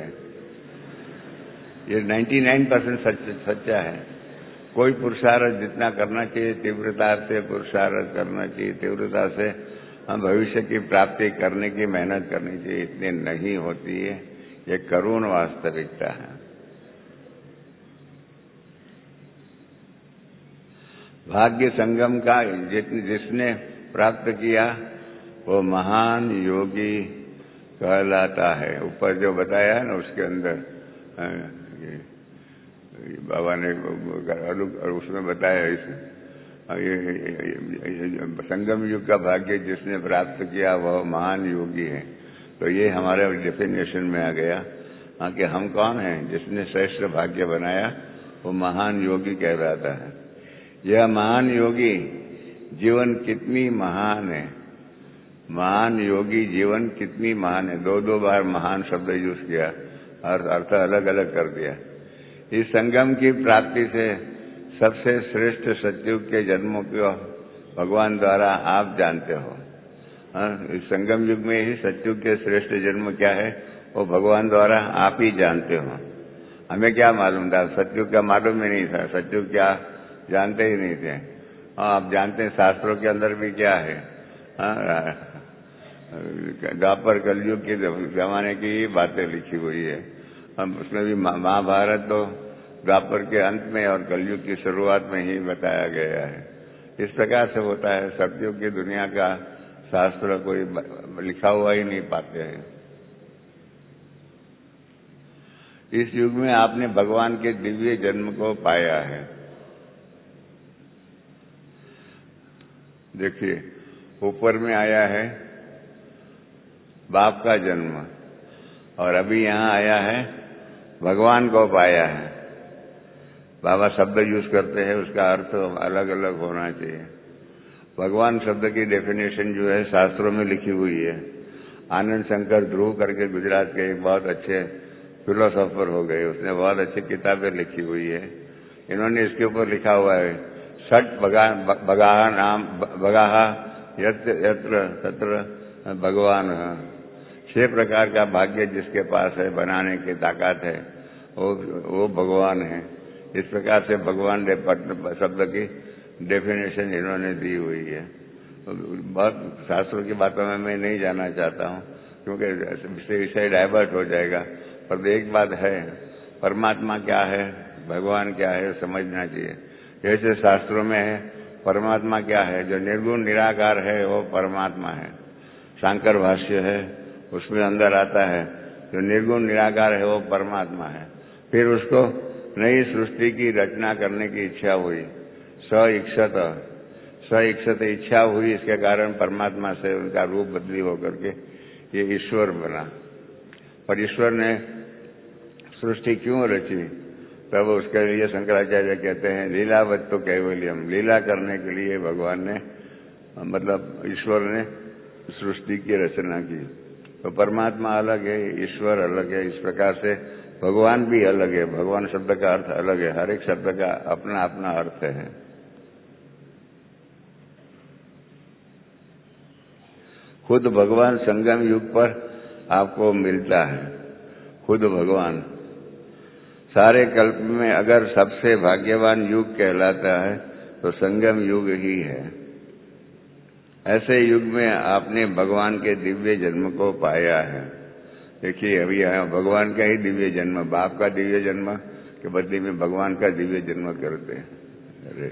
ये 99% सच्चा है। कोई पुरुषार्थ जितना करना चाहिए तीव्रता से पुरुषार्थ करना चाहिए, तीव्रता से हम भविष्य की प्राप्ति करने की मेहनत करनी चाहिए, इतनी नहीं होती है। ये करुण वास्तविकता है। भाग्य संगम का जिसने प्राप्त किया वो महान योगी कहलाता है। ऊपर जो बताया है ना उसके अंदर बाबा ने उसमें बताया, इस संगम युग का भाग्य जिसने प्राप्त किया वह महान योगी है। तो ये हमारे डेफिनेशन में आ गया कि हम कौन हैं। जिसने श्रेष्ठ भाग्य बनाया वो महान योगी कहलाता है। यह महान योगी जीवन कितनी महान है, महान योगी जीवन कितनी महान है। दो बार महान शब्द यूज किया और अर्थ अलग अलग कर दिया। इस संगम की प्राप्ति से सबसे श्रेष्ठ सतयुग के जन्मों को भगवान द्वारा आप जानते हो। इस संगम युग में ही सतयुग के श्रेष्ठ जन्म क्या है वो भगवान द्वारा आप ही जानते हो। हमें क्या मालूम था, सतयुग का मालूम ही नहीं था, सतयुग क्या जानते ही नहीं थे। आप जानते हैं शास्त्रों के अंदर भी क्या है, द्वापर कलयुग के जमाने की ही बातें लिखी हुई है। हम उसमें भी महाभारत तो द्वापर के अंत में और कलयुग की शुरुआत में ही बताया गया है। इस प्रकार से होता है। सतयुग की दुनिया का शास्त्र कोई लिखा हुआ ही नहीं पाते हैं। इस युग में आपने भगवान के दिव्य जन्म को पाया है। देखिए ऊपर में आया है बाप का जन्म और अभी यहाँ आया है भगवान को पाया है। बाबा शब्द यूज करते हैं, उसका अर्थ अलग अलग होना चाहिए। भगवान शब्द की डेफिनेशन जो है शास्त्रों में लिखी हुई है। आनंद शंकर ध्रुव करके गुजरात के एक बहुत अच्छे फिलोसोफर हो गए, उसने बहुत अच्छी किताबें लिखी हुई है। इन्होंने इसके ऊपर लिखा हुआ है षट बगाहा नाम बगाहा यत्र तत्र भगवान। 6 प्रकार का भाग्य जिसके पास है, बनाने की ताकत है, वो भगवान है। इस प्रकार से भगवान शब्द की डेफिनेशन इन्होंने दी हुई है। बहुत शास्त्रों की बातों में मैं नहीं जाना चाहता हूँ क्योंकि विषय डाइवर्ट हो जाएगा। पर एक बात है, परमात्मा क्या है, भगवान क्या है समझना चाहिए। जैसे शास्त्रों में है परमात्मा क्या है, जो निर्गुण निराकार है वो परमात्मा है। शांकर भाष्य है उसमें अंदर आता है जो निर्गुण निराकार है वो परमात्मा है। फिर उसको नई सृष्टि की रचना करने की इच्छा हुई, स इच्छा हुई, इसके कारण परमात्मा से उनका रूप बदली होकर के ये ईश्वर बना। पर ईश्वर ने सृष्टि क्यों रची, तब उसके लिए शंकराचार्य कहते हैं लीलावत तो कैवल्यम, लीला करने के लिए भगवान ने मतलब ईश्वर ने सृष्टि की रचना की। तो परमात्मा अलग है, ईश्वर अलग है। इस प्रकार से भगवान भी अलग है। भगवान शब्द का अर्थ अलग है, हर एक शब्द का अपना अपना अर्थ है। खुद भगवान संगम युग पर आपको मिलता है, खुद भगवान। सारे कल्प में अगर सबसे भाग्यवान युग कहलाता है तो संगम युग ही है। ऐसे युग में आपने भगवान के दिव्य जन्म को पाया है। देखिए अभी यहाँ भगवान का ही दिव्य जन्म, बाप का दिव्य जन्म के बदले में भगवान का दिव्य जन्म करते हैं। अरे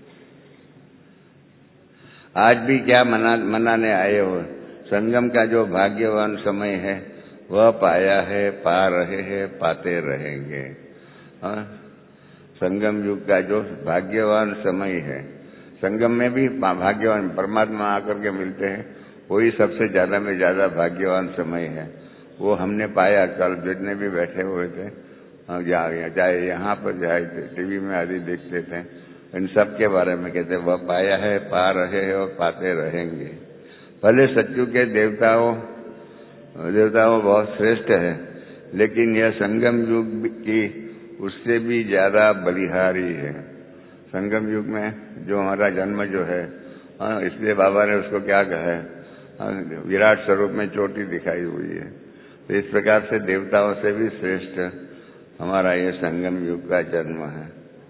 आज भी क्या मनाने आए हो, संगम का जो भाग्यवान समय है वह पाया है, पा रहे हैं, पाते रहेंगे। संगम युग का जो भाग्यवान समय है, संगम में भी भाग्यवान परमात्मा आकर के मिलते हैं, वही सबसे ज्यादा में ज्यादा भाग्यवान समय है। वो हमने पाया। कल जितने भी बैठे हुए थे, चाहे यहाँ पर चाहे टीवी में आदि देखते थे, इन सब के बारे में कहते वह पाया है, पा रहे हैं और पाते रहेंगे। भले सच्चू के देवताओं बहुत श्रेष्ठ है, लेकिन यह संगम युग की उससे भी ज्यादा बलिहारी है। संगम युग में जो हमारा जन्म जो है, इसलिए बाबा ने उसको क्या कहा है, विराट स्वरूप में चोटी दिखाई हुई है। तो इस प्रकार से देवताओं से भी श्रेष्ठ हमारा ये संगम युग का जन्म है।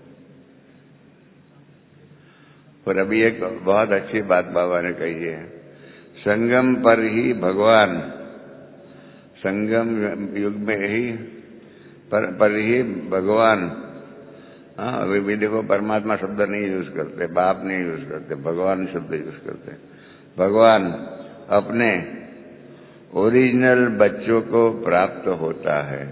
और अभी एक बहुत अच्छी बात बाबा ने कही है, संगम पर ही भगवान, संगम युग में ही पर ही भगवान। अभी देखो परमात्मा शब्द नहीं यूज करते, बाप नहीं यूज करते, भगवान शब्द यूज करते। भगवान अपने ओरिजिनल बच्चों को प्राप्त होता है।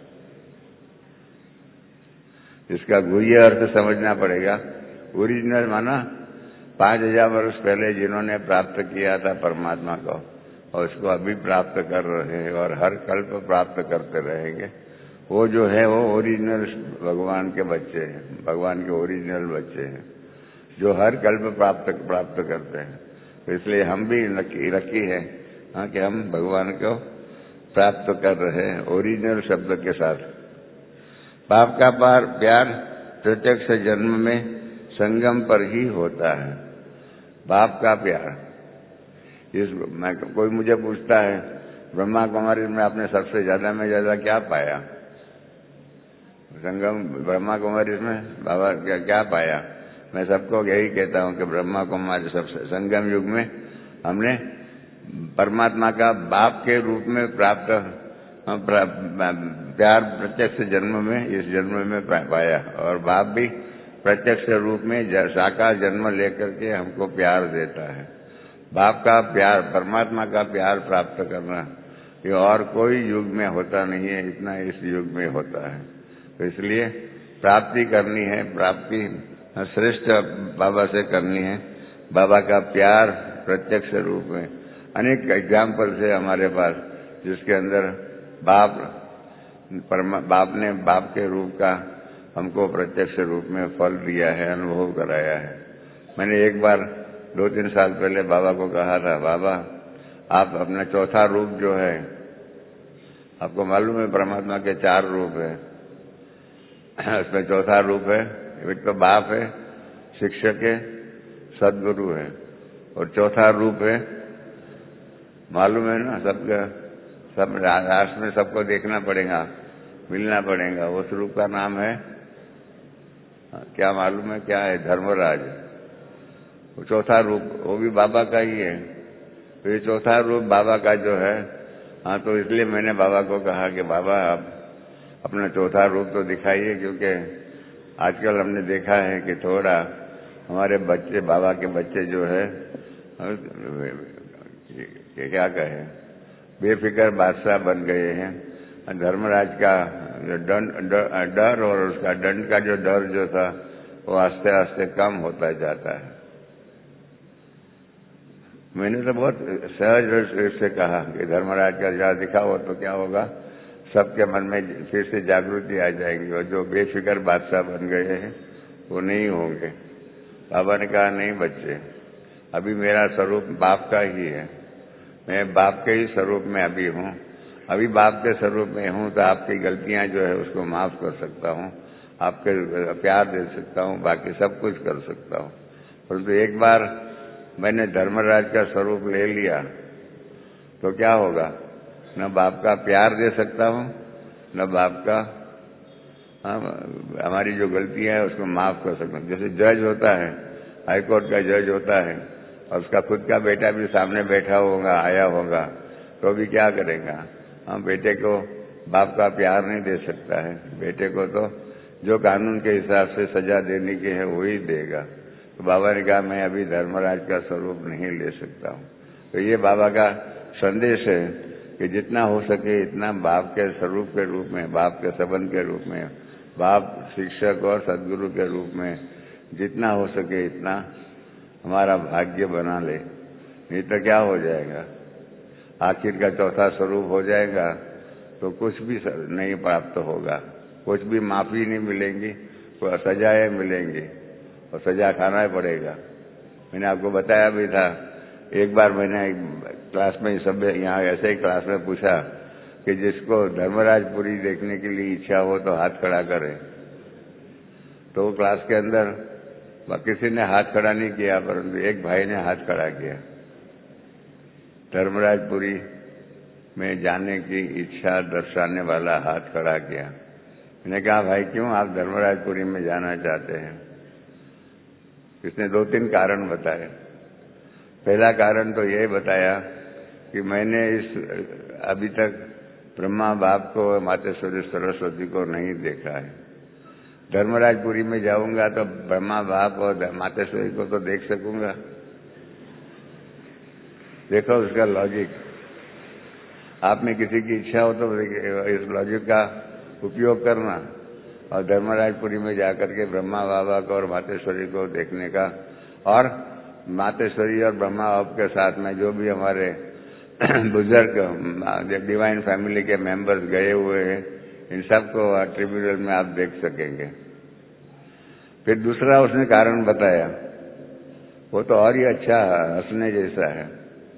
इसका गुह्य अर्थ समझना पड़ेगा। ओरिजिनल माना 5000 वर्ष पहले जिन्होंने प्राप्त किया था परमात्मा को, और उसको अभी प्राप्त कर रहे हैं और हर कल्प प्राप्त करते रहेंगे, वो जो है वो ओरिजिनल भगवान के बच्चे हैं, भगवान के ओरिजिनल बच्चे हैं, जो हर कल्प प्राप्त करते हैं। तो इसलिए हम भी लकी है कि हम भगवान को प्राप्त कर रहे हैं ओरिजिनल शब्द के साथ। बाप का प्यार प्रत्यक्ष जन्म में संगम पर ही होता है। बाप का प्यार, कोई मुझे पूछता है ब्रह्मा कुमारी में आपने सबसे ज्यादा में ज्यादा क्या पाया? संगम ब्रह्मा कुमारी में बाबा क्या पाया? मैं सबको यही कहता हूं कि ब्रह्मा कुमारी सबसे संगम युग में हमने परमात्मा का बाप के रूप में प्राप्त प्यार प्रत्यक्ष जन्म में, इस जन्म में पाया, और बाप भी प्रत्यक्ष रूप में साकार जन्म लेकर के हमको प्यार देता है। बाप का प्यार, परमात्मा का प्यार प्राप्त करना ये और कोई युग में होता नहीं है, इतना इस युग में होता है। तो इसलिए प्राप्ति करनी है, प्राप्ति श्रेष्ठ बाबा से करनी है। बाबा का प्यार प्रत्यक्ष रूप में अनेक एग्जाम्पल्स है हमारे पास, जिसके अंदर बाप ने बाप के रूप का हमको प्रत्यक्ष रूप में फल दिया है, अनुभव कराया है। मैंने एक बार 2-3 साल पहले बाबा को कहा था, बाबा आप अपना चौथा रूप जो है, आपको मालूम है परमात्मा के 4 रूप है, उसमें चौथा रूप है, एक तो बाप है, शिक्षक है, सदगुरु है, और चौथा रूप है, मालूम है ना, सब राष्ट्र में सबको देखना पड़ेगा, मिलना पड़ेगा। उस रूप का नाम है क्या मालूम है? क्या है? धर्मराज। वो चौथा रूप वो भी बाबा का ही है। तो ये चौथा रूप बाबा का जो है, तो इसलिए मैंने बाबा को कहा कि बाबा आप अपना चौथा रूप तो दिखाइए, क्योंकि आजकल हमने देखा है कि थोड़ा हमारे बच्चे, बाबा के बच्चे जो है क्या कहें, बेफिक्र बादशाह बन गए हैं। धर्मराज का डर और उसका दंड का जो डर जो था वो आस्ते आस्ते कम होता जाता है। मैंने तो बहुत सहज रूप से कहा कि धर्मराज का जरा दिखाओ तो क्या होगा, सबके मन में फिर से जागृति आ जाएगी, और जो बेफिक्र बादशाह बन गए हैं वो नहीं होंगे। बाबा ने कहा नहीं बच्चे, अभी मेरा स्वरूप बाप का ही है, मैं बाप के ही स्वरूप में अभी हूँ। अभी बाप के स्वरूप में हूँ तो आपकी गलतियां जो है उसको माफ कर सकता हूँ, आपके प्यार दे सकता हूँ, बाकी सब कुछ कर सकता हूँ। परंतु एक बार मैंने धर्मराज का स्वरूप ले लिया तो क्या होगा, न बाप का प्यार दे सकता हूँ, न बाप का हमारी जो गलतियां है उसको माफ कर सकता हूँ। जैसे जज होता है, हाईकोर्ट का जज होता है, और उसका खुद का बेटा भी सामने बैठा होगा, आया होगा, तो भी क्या करेगा? बेटे को बाप का प्यार नहीं दे सकता है, बेटे को तो जो कानून के हिसाब से सजा देने की है वही देगा। तो बाबा ने कहा मैं अभी धर्मराज का स्वरूप नहीं ले सकता हूँ। तो ये बाबा का संदेश है कि जितना हो सके इतना बाप के स्वरूप के रूप में, बाप के संबंध के रूप में बाप, शिक्षक और सदगुरु के रूप में जितना हो सके इतना हमारा भाग्य बना ले, नहीं तो क्या हो जाएगा, आखिर का चौथा स्वरूप हो जाएगा तो कुछ भी नहीं प्राप्त होगा, कुछ भी माफी नहीं मिलेंगी, कोई सजाएं मिलेंगी और सजा खाना ही पड़ेगा। मैंने आपको बताया भी था, एक बार मैंने क्लास में सब यहाँ ऐसे ही क्लास में पूछा कि जिसको धर्मराजपुरी देखने के लिए इच्छा हो तो हाथ खड़ा करे, तो क्लास के अंदर किसी ने हाथ खड़ा नहीं किया, परंतु एक भाई ने हाथ खड़ा किया। धर्मराजपुरी में जाने की इच्छा दर्शाने वाला हाथ खड़ा किया। मैंने कहा भाई क्यों आप धर्मराजपुरी में जाना चाहते हैं? इसने 2-3 कारण बताए। पहला कारण तो यह बताया कि मैंने अभी तक ब्रह्मा बाप को, मातेश्वरी सरस्वती को नहीं देखा है। धर्मराजपुरी में जाऊंगा तो ब्रह्मा बाप और मातेश्वरी को तो देख सकूंगा। देखो उसका लॉजिक, आप में किसी की इच्छा हो तो इस लॉजिक का उपयोग करना और धर्मराजपुरी में जाकर के ब्रह्मा बाबा को और मातेश्वरी को देखने का, और मातेश्वरी और ब्रह्मा बाप के साथ में जो भी हमारे बुजुर्ग डिवाइन फैमिली के मेंबर्स गए हुए हैं, इन सबको ट्रिब्यूनल में आप देख सकेंगे। फिर दूसरा उसने कारण बताया, वो तो और ही अच्छा हंसने जैसा है।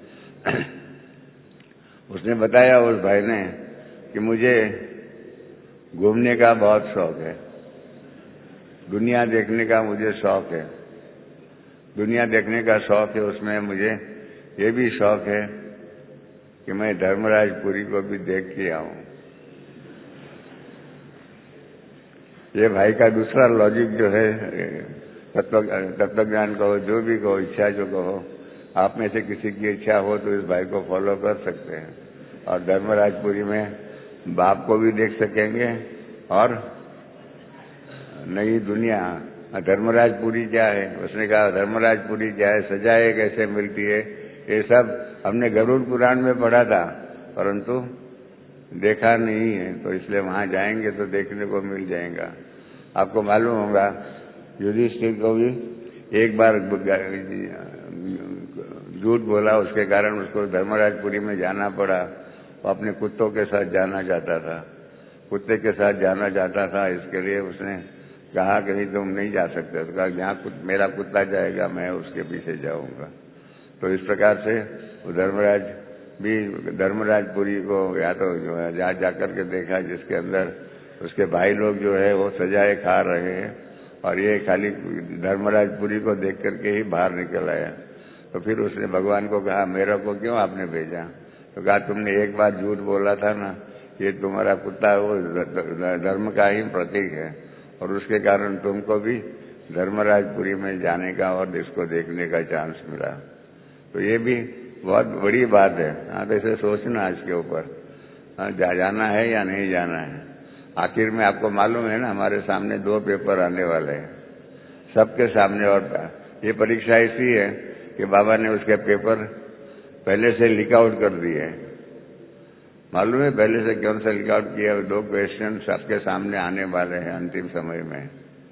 उसने बताया उस भाई ने कि मुझे घूमने का बहुत शौक है, दुनिया देखने का मुझे शौक है। दुनिया देखने का शौक है, उसमें मुझे ये भी शौक है कि मैं धर्मराजपुरी को भी देख के आऊं। ये भाई का दूसरा लॉजिक जो है, तत्वज्ञान कहो, जो भी कहो, इच्छा जो कहो, आप में से किसी की इच्छा हो तो इस भाई को फॉलो कर सकते हैं और धर्मराजपुरी में बाप को भी देख सकेंगे और नई दुनिया। धर्मराजपुरी क्या है? उसने कहा धर्मराजपुरी क्या है, सजाएं कैसे मिलती है, ये सब हमने गरुड़ पुराण में पढ़ा था परंतु देखा नहीं है, तो इसलिए वहां जाएंगे तो देखने को मिल जाएगा। आपको मालूम होगा युधिष्ठिर को भी एक बार झूठ बोला, उसके कारण उसको धर्मराजपुरी में जाना पड़ा। वो अपने कुत्तों के साथ जाना चाहता था, कुत्ते के साथ जाना चाहता था, इसके लिए उसने कहा कि नहीं तुम नहीं जा सकते। तो कहा जहाँ मेरा कुत्ता जाएगा मैं उसके पीछे जाऊंगा। तो इस प्रकार से वो धर्मराज भी धर्मराजपुरी को या तो जो है जाकर के देखा, जिसके अंदर उसके भाई लोग जो है वो सजाए खा रहे हैं और ये खाली धर्मराजपुरी को देख करके ही बाहर निकल आया। तो फिर उसने भगवान को कहा मेरे को क्यों आपने भेजा? तो कहा तुमने एक बार झूठ बोला था ना, ये तुम्हारा कुत्ता वो धर्म का ही प्रतीक है और उसके कारण तुमको भी धर्मराजपुरी में जाने का और इसको देखने का चांस मिला। तो ये भी बहुत बड़ी बात है। आप ऐसे सोचना इसके ऊपर, जाना है या नहीं जाना है। आखिर में आपको मालूम है ना, हमारे सामने 2 पेपर आने वाले हैं सबके सामने, और ये परीक्षा ऐसी है कि बाबा ने उसके पेपर पहले से लीक आउट कर दिए। मालूम है पहले से कौन सा लीक आउट किया? 2 क्वेश्चन सबके सामने आने वाले हैं अंतिम समय में।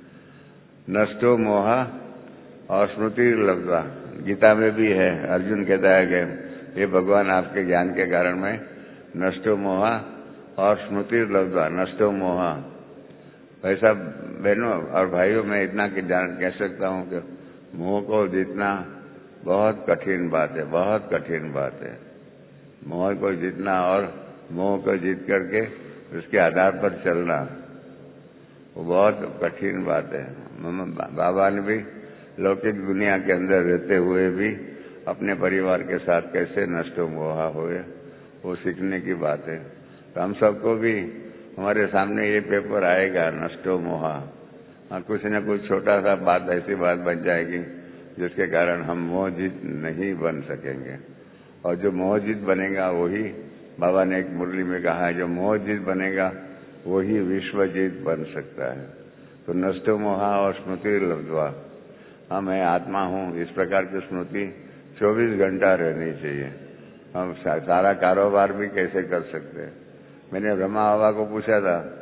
नष्टो मोह और स्मृति लब्ध्वा, गीता में भी है। अर्जुन कहता है कि ये भगवान आपके ज्ञान के कारण मैं नष्टो मोह और स्मृति लब्ध्वा, नष्टो मोह। ऐसा बहनों और भाइयों मैं इतना कह सकता हूं कि मोह को जीतना बहुत कठिन बात है, बहुत कठिन बात है। मोह को जीतना और मोह को जीत करके उसके आधार पर चलना वो बहुत कठिन बात है। बाबा ने भी लौकिक दुनिया के अंदर रहते हुए भी अपने परिवार के साथ कैसे नष्टो मोहा हुए, वो सीखने की बात है। तो हम सबको भी हमारे सामने ये पेपर आएगा, नष्टो मोहा। कुछ न कुछ छोटा सा बात, ऐसी बात बन जाएगी जिसके कारण हम मोहजित नहीं बन सकेंगे। और जो मोहजित बनेगा वही, बाबा ने एक मुरली में कहा है, जो मोहजित बनेगा वही विश्वजीत बन सकता है। तो नष्टो मोहा और स्मृति लब्ध्वा, मैं आत्मा हूँ, इस प्रकार की स्मृति 24 घंटा रहनी चाहिए। हम सारा कारोबार भी कैसे कर सकते हैं। मैंने ब्रह्मा बाबा को पूछा था,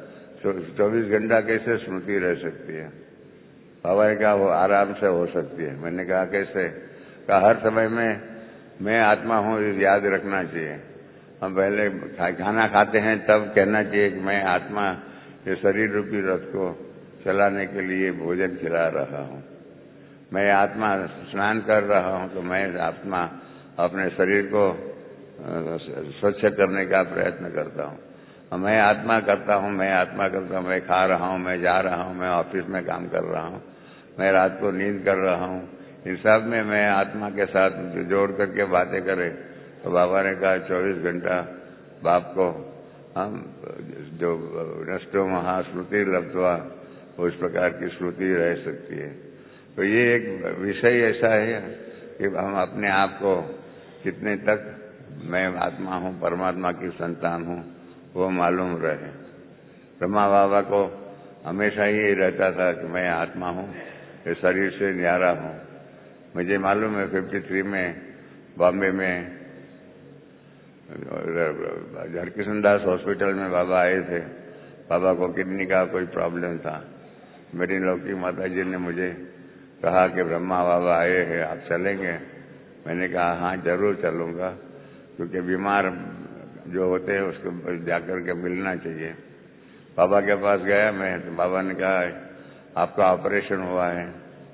24 घंटा कैसे स्मृति रह सकती है? बाबा ने कहा वो आराम से हो सकती है। मैंने कहा कैसे? कहा हर समय में मैं आत्मा हूँ याद रखना चाहिए। हम पहले खाना खाते हैं तब कहना चाहिए कि मैं आत्मा ये शरीर रूपी रथ को चलाने के लिए भोजन खिला रहा हूँ। मैं आत्मा स्नान कर रहा हूँ तो मैं आत्मा अपने शरीर को स्वच्छ करने का प्रयत्न करता हूँ। मैं आत्मा करता हूँ, मैं आत्मा करता हूँ, मैं खा रहा हूँ, मैं जा रहा हूँ, मैं ऑफिस में काम कर रहा हूँ, मैं रात को नींद कर रहा हूँ। इन सब में मैं आत्मा के साथ जोड़ करके बातें करें तो बाबा ने कहा 24 घंटा बाप को हम जो नष्टो महास्मृति लब्ध्वा उस प्रकार की स्मृति रह सकती है। तो ये एक विषय ऐसा है कि हम अपने आप को कितने तक मैं आत्मा हूँ, परमात्मा की संतान हूँ, वो मालूम रहे। ब्रह्मा बाबा को हमेशा ही रहता था कि मैं आत्मा हूँ, ये शरीर से न्यारा हूँ। मुझे मालूम है 53 में बॉम्बे में हरकिशन दास हॉस्पिटल में बाबा आए थे। बाबा को किडनी का कोई प्रॉब्लम था। मेरी लौकी माता जी ने मुझे कहा कि ब्रह्मा बाबा आए हैं, आप चलेंगे? मैंने कहा हाँ जरूर चलूंगा, क्योंकि बीमार जो होते हैं उसको जाकर के मिलना चाहिए। बाबा के पास गया मैं तो बाबा ने कहा आपका ऑपरेशन हुआ है।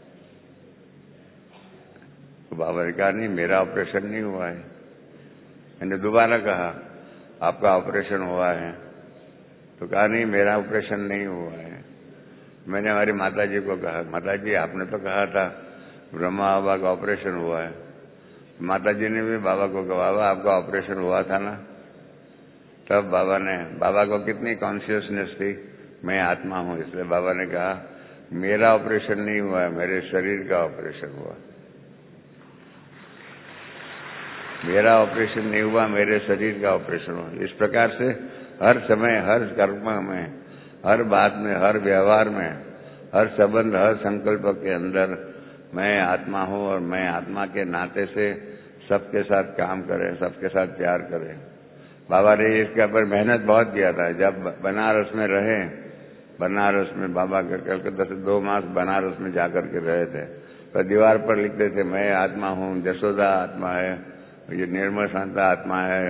तो बाबा ने कहा नहीं मेरा ऑपरेशन नहीं हुआ है। मैंने दोबारा कहा आपका ऑपरेशन हुआ है? तो कहा नहीं मेरा ऑपरेशन नहीं हुआ है। मैंने हमारी माता जी को कहा माता जी आपने तो कहा था ब्रह्मा बाबा का ऑपरेशन हुआ है। माता जी ने भी बाबा को कहा बाबा आपका ऑपरेशन हुआ था ना? तब बाबा को कितनी कॉन्शियसनेस थी मैं आत्मा हूं, इसलिए बाबा ने कहा मेरा ऑपरेशन नहीं हुआ है, मेरे शरीर का ऑपरेशन हुआ। मेरा ऑपरेशन नहीं हुआ, मेरे शरीर का ऑपरेशन हुआ। इस प्रकार से हर समय, हर कर्म में, हर बात में, हर व्यवहार में, हर संबंध, हर संकल्प के अंदर मैं आत्मा हूं और मैं आत्मा के नाते से सबके साथ काम करें, सबके साथ प्यार करें। बाबा ने इसके ऊपर मेहनत बहुत किया था। जब बनारस में रहे, बनारस में बाबा के कलकत्ता से 2 मास बनारस में जाकर के रहे थे, तो दीवार पर लिखते थे मैं आत्मा हूँ, जसोदा आत्मा है, ये निर्मल शांता आत्मा है,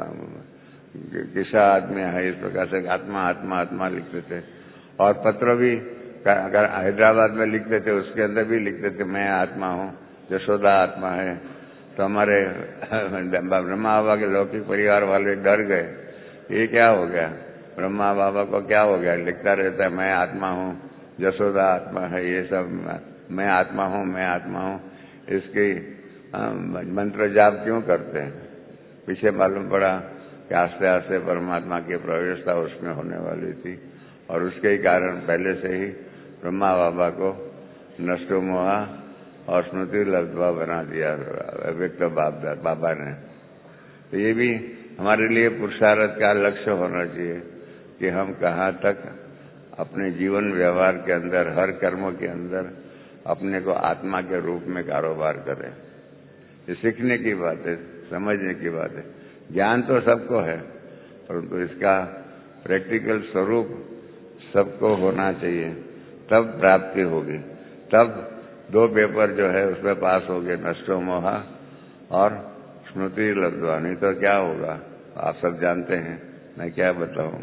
किसा आत्मा है, इस प्रकार से आत्मा आत्मा आत्मा लिखते थे। और पत्र भी अगर हैदराबाद में लिखते थे उसके अंदर भी लिखते थे मैं आत्मा हूँ, जसोदा आत्मा है। तो हमारे ब्रह्मा बाबा के लौकिक परिवार वाले डर गए, ये क्या हो गया, ब्रह्मा बाबा को क्या हो गया, लिखता रहता है मैं आत्मा हूँ, जसोदा आत्मा है, ये सब मैं आत्मा हूँ, मैं आत्मा हूँ, इसकी मंत्र जाप क्यों करते हैं? पीछे मालूम पड़ा कि आस्ते आस्ते परमात्मा की प्रवेशता उसमें होने वाली थी और उसके ही कारण पहले से ही ब्रह्मा बाबा को नष्टो मोहा और स्मृति लब्ध्वा बना दिया व्यक्त बाबा ने। तो ये भी हमारे लिए पुरुषार्थ का लक्ष्य होना चाहिए कि हम कहाँ तक अपने जीवन व्यवहार के अंदर, हर कर्मों के अंदर अपने को आत्मा के रूप में कारोबार करें। ये सीखने की बात है, समझने की बात है। ज्ञान तो सबको है, परंतु इसका प्रैक्टिकल स्वरूप सबको होना चाहिए, तब प्राप्ति होगी। तब 2 पेपर जो है उसमें पास हो गए, नष्टो मोहा और स्मृति लब्ध्वा। नहीं तो क्या होगा आप सब जानते हैं, मैं क्या बताऊं।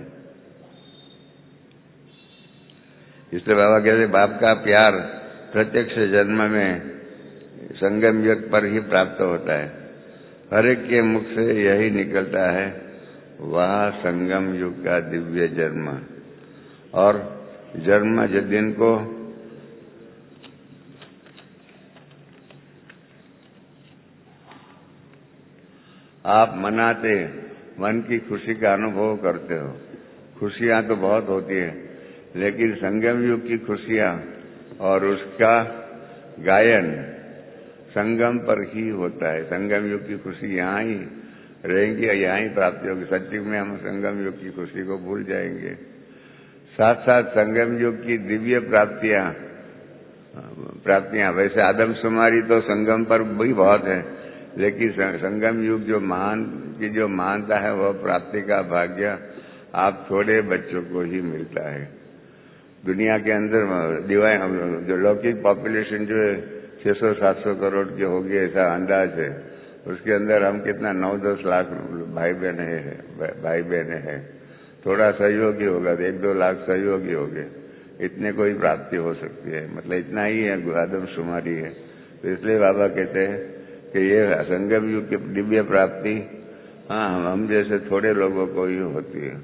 इसलिए बाबा कहते बाप का प्यार प्रत्यक्ष जन्म में संगम युग पर ही प्राप्त होता है। हर एक के मुख से यही निकलता है, वह संगम युग का दिव्य जन्म। और जन्म दिन को आप मनाते, मन की खुशी का अनुभव करते हो। खुशियां तो बहुत होती है, लेकिन संगम युग की खुशियां और उसका गायन संगम पर ही होता है। संगम युग की खुशी यहाँ ही रहेंगी, यहाँ ही प्राप्ति होगी। सच्ची में हम संगम युग की खुशी को भूल जाएंगे। साथ साथ संगम युग की दिव्य प्राप्तियां वैसे आदमशुमारी तो संगम पर भी बहुत है, लेकिन संगम युग जो महानता है वह प्राप्ति का भाग्य आप थोड़े बच्चों को ही मिलता है। दुनिया के अंदर डिवाइन जो लौकिक पॉपुलेशन जो है 600-700 करोड़ की होगी ऐसा अंदाज है। उसके अंदर हम कितना 9-10 लाख भाई बहनें हैं। थोड़ा सहयोगी होगा तो 1-2 लाख सहयोगी हो गए, इतने को ही प्राप्ति हो सकती है। मतलब इतना ही है, आदमशुमारी है। तो इसलिए बाबा कहते हैं कि ये संगम युग की दिव्य प्राप्ति हाँ हम जैसे थोड़े लोगों को ही होती है।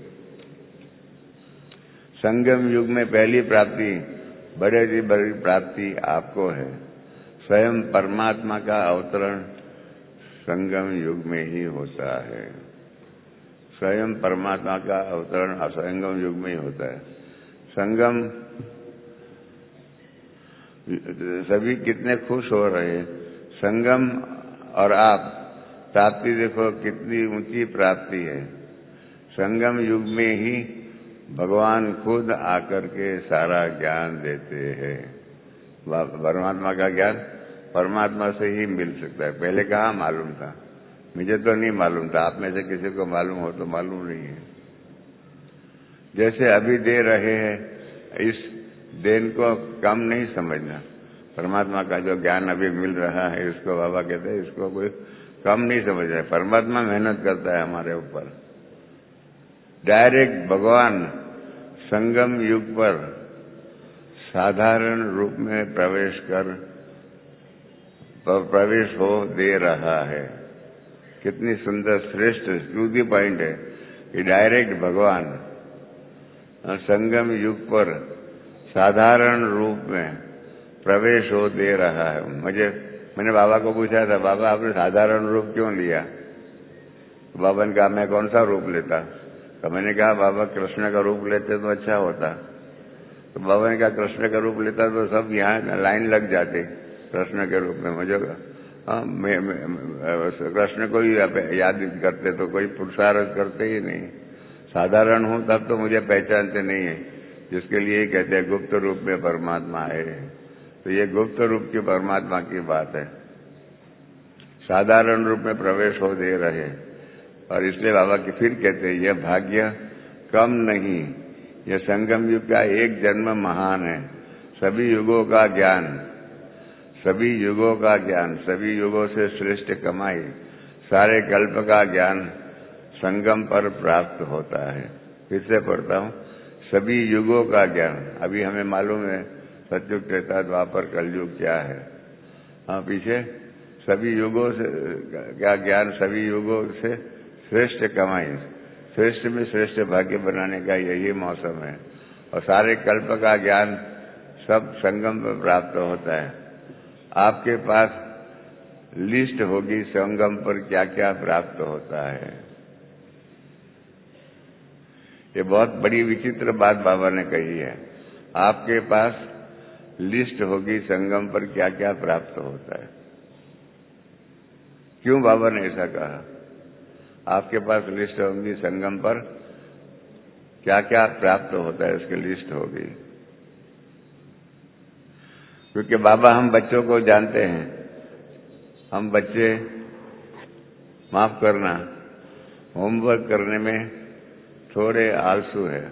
संगम युग में पहली प्राप्ति, बड़े से बड़ी प्राप्ति आपको है। स्वयं परमात्मा का अवतरण संगम युग में ही होता है। स्वयं परमात्मा का अवतरण संगम युग में ही होता है। संगम सभी कितने खुश हो रहे हैं। संगम और आप प्राप्ति देखो कितनी ऊंची प्राप्ति है। संगम युग में ही भगवान खुद आकर के सारा ज्ञान देते हैं। परमात्मा का ज्ञान परमात्मा से ही मिल सकता है। पहले कहाँ मालूम था, मुझे तो नहीं मालूम था, आप में से किसी को मालूम हो तो मालूम नहीं है। जैसे अभी दे रहे हैं, इस देन को कम नहीं समझना। परमात्मा का जो ज्ञान अभी मिल रहा है इसको बाबा कहते हैं इसको कोई कम नहीं समझ रहा है। परमात्मा मेहनत करता है हमारे ऊपर। डायरेक्ट भगवान संगम युग पर साधारण रूप में प्रवेश हो दे रहा है। कितनी सुंदर श्रेष्ठ टू द पॉइंट है कि डायरेक्ट भगवान संगम युग पर साधारण रूप में प्रवेश हो दे रहा है। मैंने बाबा को पूछा था, बाबा आपने साधारण रूप क्यों लिया? तो बाबा ने कहा मैं कौन सा रूप लेता? तो मैंने कहा बाबा कृष्ण का रूप लेते तो अच्छा होता। तो बाबा ने कहा कृष्ण का रूप लेता तो सब यहाँ लाइन लग जाते कृष्ण के रूप में। मुझे कृष्ण को ही याद करते तो कोई पुरुषार्थ करते ही नहीं। साधारण हूं तब तो मुझे पहचानते नहीं है, जिसके लिए ही कहते हैं गुप्त रूप में परमात्मा है। तो ये गुप्त रूप की परमात्मा की बात है। साधारण रूप में प्रवेश हो दे रहे। और इसलिए बाबा की फिर कहते हैं यह भाग्य कम नहीं, यह संगम युग का एक जन्म महान है। सभी युगों का ज्ञान, सभी युगों का ज्ञान, सभी युगों से श्रेष्ठ कमाई, सारे कल्प का ज्ञान संगम पर प्राप्त होता है। फिर से पढ़ता हूँ, सभी युगों का ज्ञान। अभी हमें मालूम है सतयुग त्रेता द्वापर कलयुग क्या है। हाँ पीछे सभी युगों से क्या ज्ञान, सभी युगों से श्रेष्ठ कमाई, श्रेष्ठ में श्रेष्ठ भाग्य बनाने का यही मौसम है। और सारे कल्प का ज्ञान सब संगम पर प्राप्त होता है। आपके पास लिस्ट होगी संगम पर क्या क्या प्राप्त होता है। ये बहुत बड़ी विचित्र बात बाबा ने कही है। आपके पास लिस्ट होगी संगम पर क्या क्या प्राप्त होता है। क्यों बाबा ने ऐसा कहा? आपके पास लिस्ट होगी संगम पर क्या क्या प्राप्त होता है, उसकी लिस्ट होगी। क्योंकि बाबा हम बच्चों को जानते हैं। हम बच्चे, माफ करना, होमवर्क करने में थोड़े आलसू है।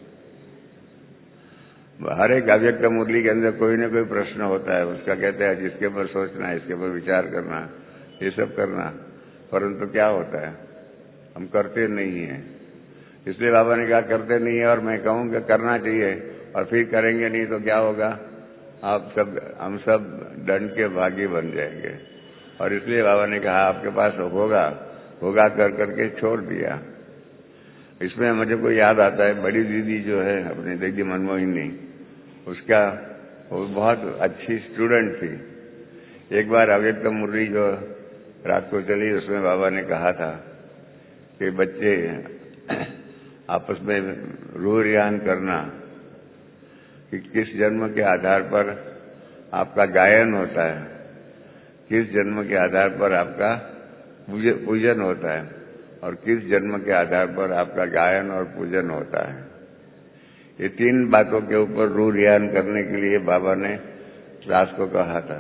हर एक अव्यक्त मुरली के अंदर कोई न कोई प्रश्न होता है, उसका कहते हैं जिसके ऊपर सोचना, इसके ऊपर विचार करना, ये सब करना। परंतु क्या होता है, हम करते नहीं हैं। इसलिए बाबा ने कहा करते नहीं है, और मैं कहूँगा करना चाहिए, और फिर करेंगे नहीं तो क्या होगा, हम सब दंड के भागी बन जाएंगे। और इसलिए बाबा ने कहा आपके पास होगा कर करके छोड़ दिया। इसमें मुझे को याद आता है, बड़ी दीदी जो है अपनी दीदी मनमोहिनी, उसका वो बहुत अच्छी स्टूडेंट थी। एक बार अव्यक्त मुरली जो रात को चली, उसमें बाबा ने कहा था कि बच्चे आपस में रूह रियान करना कि किस जन्म के आधार पर आपका गायन होता है, किस जन्म के आधार पर आपका पूजन होता है, और किस जन्म के आधार पर आपका गायन और पूजन होता है। ये तीन बातों के ऊपर रूह रियान करने के लिए बाबा ने क्लास को कहा था।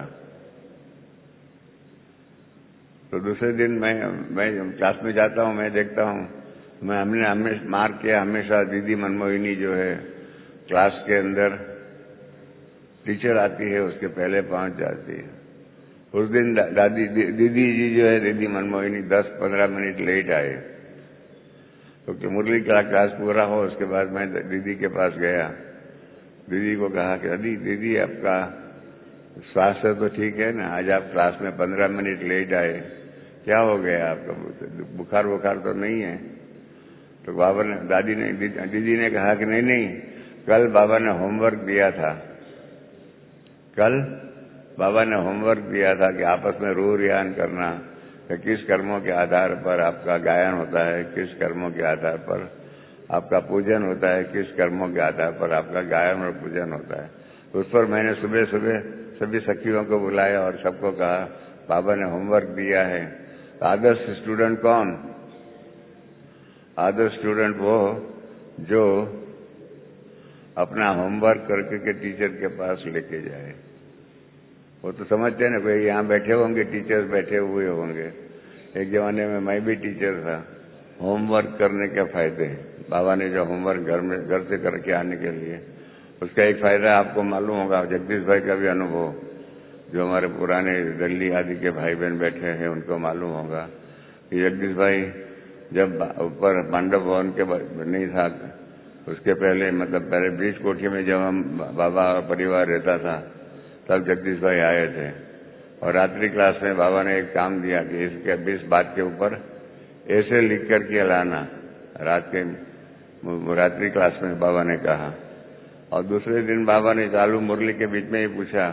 तो दूसरे दिन मैं क्लास में जाता हूँ, मैं देखता हूँ हमने हमेशा मार्क किया, हमेशा दीदी मनमोहिनी जो है क्लास के अंदर टीचर आती है उसके पहले पहुंच जाती है। उस दिन दीदी जी जो है, दीदी मनमोहिनी 10-15 मिनट लेट आए, क्योंकि मुरली का क्लास पूरा हो उसके बाद मैं दीदी के पास गया। दीदी को कहा कि दीदी आपका स्वास्थ्य तो ठीक है ना, आज आप क्लास में 15 मिनट लेट आए, क्या हो गया आपका, बुखार तो नहीं है? तो बाबा ने दीदी ने कहा कि नहीं, कल बाबा ने होमवर्क दिया था, कल बाबा ने होमवर्क दिया था कि आपस में रू रियान करना, कि किस कर्मों के आधार पर आपका गायन होता है, किस कर्मों के आधार पर आपका पूजन होता है, किस कर्मों के आधार पर आपका गायन और पूजन होता है। उस पर मैंने सुबह सुबह सभी सखियों को बुलाया और सबको कहा बाबा ने होमवर्क दिया है। आदर्श स्टूडेंट कौन? आदर्श स्टूडेंट वो जो अपना होमवर्क करके के टीचर के पास लेके जाए। वो तो समझते हैं ना, भाई यहाँ बैठे होंगे टीचर्स, बैठे हुए होंगे। एक जमाने में मैं भी टीचर था। होमवर्क करने के फायदे, बाबा ने जो होमवर्क घर से करके आने के लिए, उसका एक फायदा आपको मालूम होगा, जगदीश भाई का भी अनुभव, जो हमारे पुराने दिल्ली आदि के भाई बहन बैठे हैं उनको मालूम होगा कि जगदीश भाई जब ऊपर पांडव भवन के नहीं था, उसके पहले मतलब पहले ब्रिज कोठी में जब हम बाबा और परिवार रहता था, तब जगदीश भाई आए थे और रात्रि क्लास में बाबा ने एक काम दिया कि इस बात के ऊपर ऐसे लिख करके लाना। रात्रि क्लास में बाबा ने कहा, और दूसरे दिन बाबा ने चालू मुरली के बीच में ही पूछा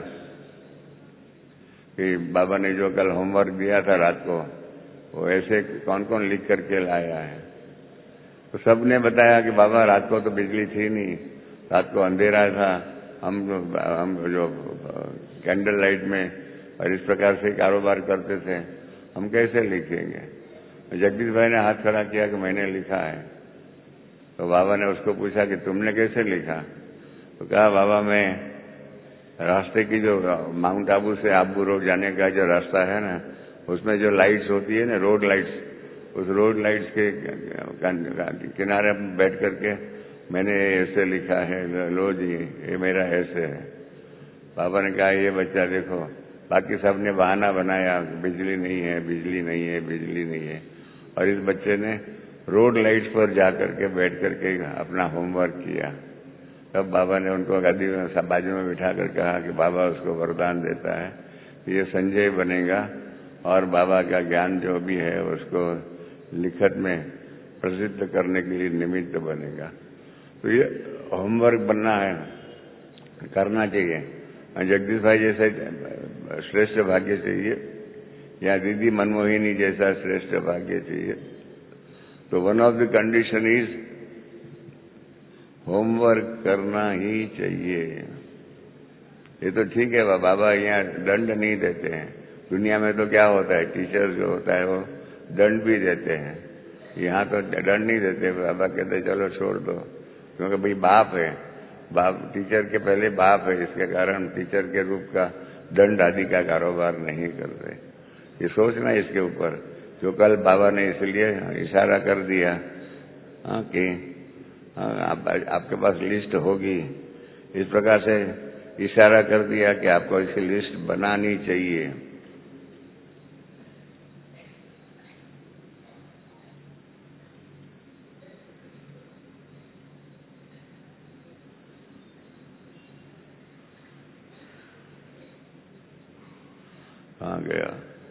कि बाबा ने जो कल होमवर्क दिया था रात को, वो ऐसे कौन कौन लिख करके लाया है? तो सबने बताया कि बाबा रात को तो बिजली थी नहीं, रात को अंधेरा था, हम जो कैंडल लाइट में और इस प्रकार से कारोबार करते थे, हम कैसे लिखेंगे? जगदीश भाई ने हाथ खड़ा किया कि मैंने लिखा है। तो बाबा ने उसको पूछा कि तुमने कैसे लिखा? तो कहा बाबा मैं रास्ते की जो माउंट आबू से आबू रोड जाने का जो रास्ता है ना, उसमें जो लाइट्स होती है ना, रोड लाइट्स, उस रोड लाइट्स के किनारे बैठ करके मैंने ऐसे लिखा है, लो जी ये मेरा ऐसे है। बाबा ने कहा ये बच्चा देखो, बाकी सबने बहाना बनाया, बिजली नहीं है, बिजली नहीं है, बिजली नहीं है, और इस बच्चे ने रोड लाइट्स पर जा करके बैठ करके अपना होमवर्क किया। तब बाबा ने उनको गद्दी में बाजू में बिठा कर कहा कि बाबा उसको वरदान देता है कि ये संजय बनेगा और बाबा का ज्ञान जो भी है उसको लिखत में प्रसिद्ध करने के लिए निमित्त बनेगा। तो ये होमवर्क बनना है, करना चाहिए। जगदीश भाई जैसे श्रेष्ठ भाग्य चाहिए या दीदी मनमोहिनी जैसा श्रेष्ठ भाग्य चाहिए, तो one of the condition is homework करना ही चाहिए। ये तो ठीक है, बाबा यहाँ दंड नहीं देते हैं। दुनिया में तो क्या होता है, टीचर जो होता है वो दंड भी देते हैं, यहाँ तो दंड नहीं देते। बाबा कहते चलो छोड़ दो, क्योंकि भाई बाप है, बाप टीचर के पहले बाप है, इसके कारण टीचर के रूप का दंड आदि का कारोबार नहीं करते। ये सोचना इसके ऊपर, जो कल बाबा ने इसलिए इशारा कर दिया कि आपके पास लिस्ट होगी, इस प्रकार से इशारा कर दिया कि आपको इसकी लिस्ट बनानी चाहिए। कहाँ गया?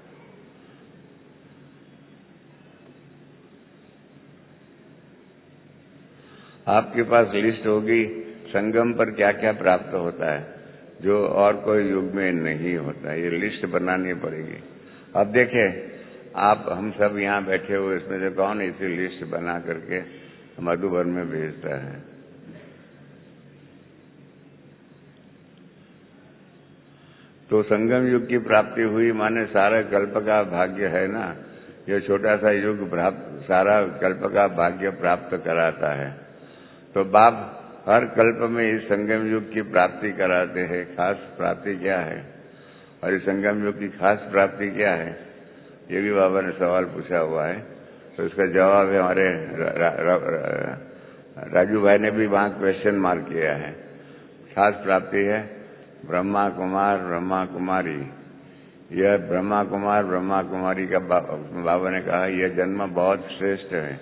आपके पास लिस्ट होगी संगम पर क्या क्या प्राप्त होता है, जो और कोई युग में नहीं होता। ये लिस्ट बनानी पड़ेगी। अब देखें, आप हम सब यहाँ बैठे हुए, इसमें से कौन इसी लिस्ट बना करके मधुबन में भेजता है? तो संगम युग की प्राप्ति हुई माने सारा कल्प का भाग्य है ना। ये छोटा सा युग सारा कल्प का भाग्य प्राप्त कराता है। तो बाप हर कल्प में इस संगम युग की प्राप्ति कराते हैं। खास प्राप्ति क्या है और इस संगम युग की खास प्राप्ति क्या है, ये भी बाबा ने सवाल पूछा हुआ है। तो इसका जवाब है हमारे राजू भाई ने भी वहां क्वेश्चन मार्क किया है। खास प्राप्ति है ब्रह्मा कुमार ब्रह्मा कुमारी। यह ब्रह्मा कुमार ब्रह्मा कुमारी का बाबा ने कहा यह जन्म बहुत श्रेष्ठ है।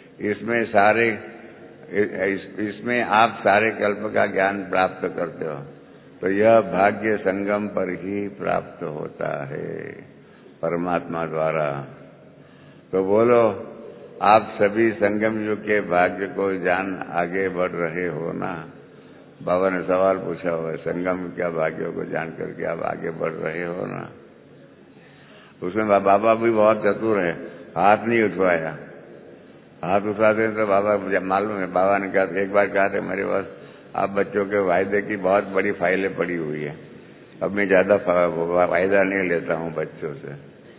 इसमें आप सारे कल्प का ज्ञान प्राप्त करते हो, तो यह भाग्य संगम पर ही प्राप्त होता है परमात्मा द्वारा। तो बोलो, आप सभी संगम युग के भाग्य को जान आगे बढ़ रहे हो ना? बाबा ने सवाल पूछा हुआ है, संगम क्या भाग्यों को जान करके आप आगे बढ़ रहे हो ना? उसमें बाबा भी बहुत चतुर है, हाथ नहीं उठवाया। हाथ उठाते हैं तो बाबा, मुझे मालूम है, बाबा ने कहा, एक बार कहा था मेरे पास, आप बच्चों के वायदे की बहुत बड़ी फाइलें पड़ी हुई है, अब मैं ज्यादा फायदा नहीं लेता हूं बच्चों से,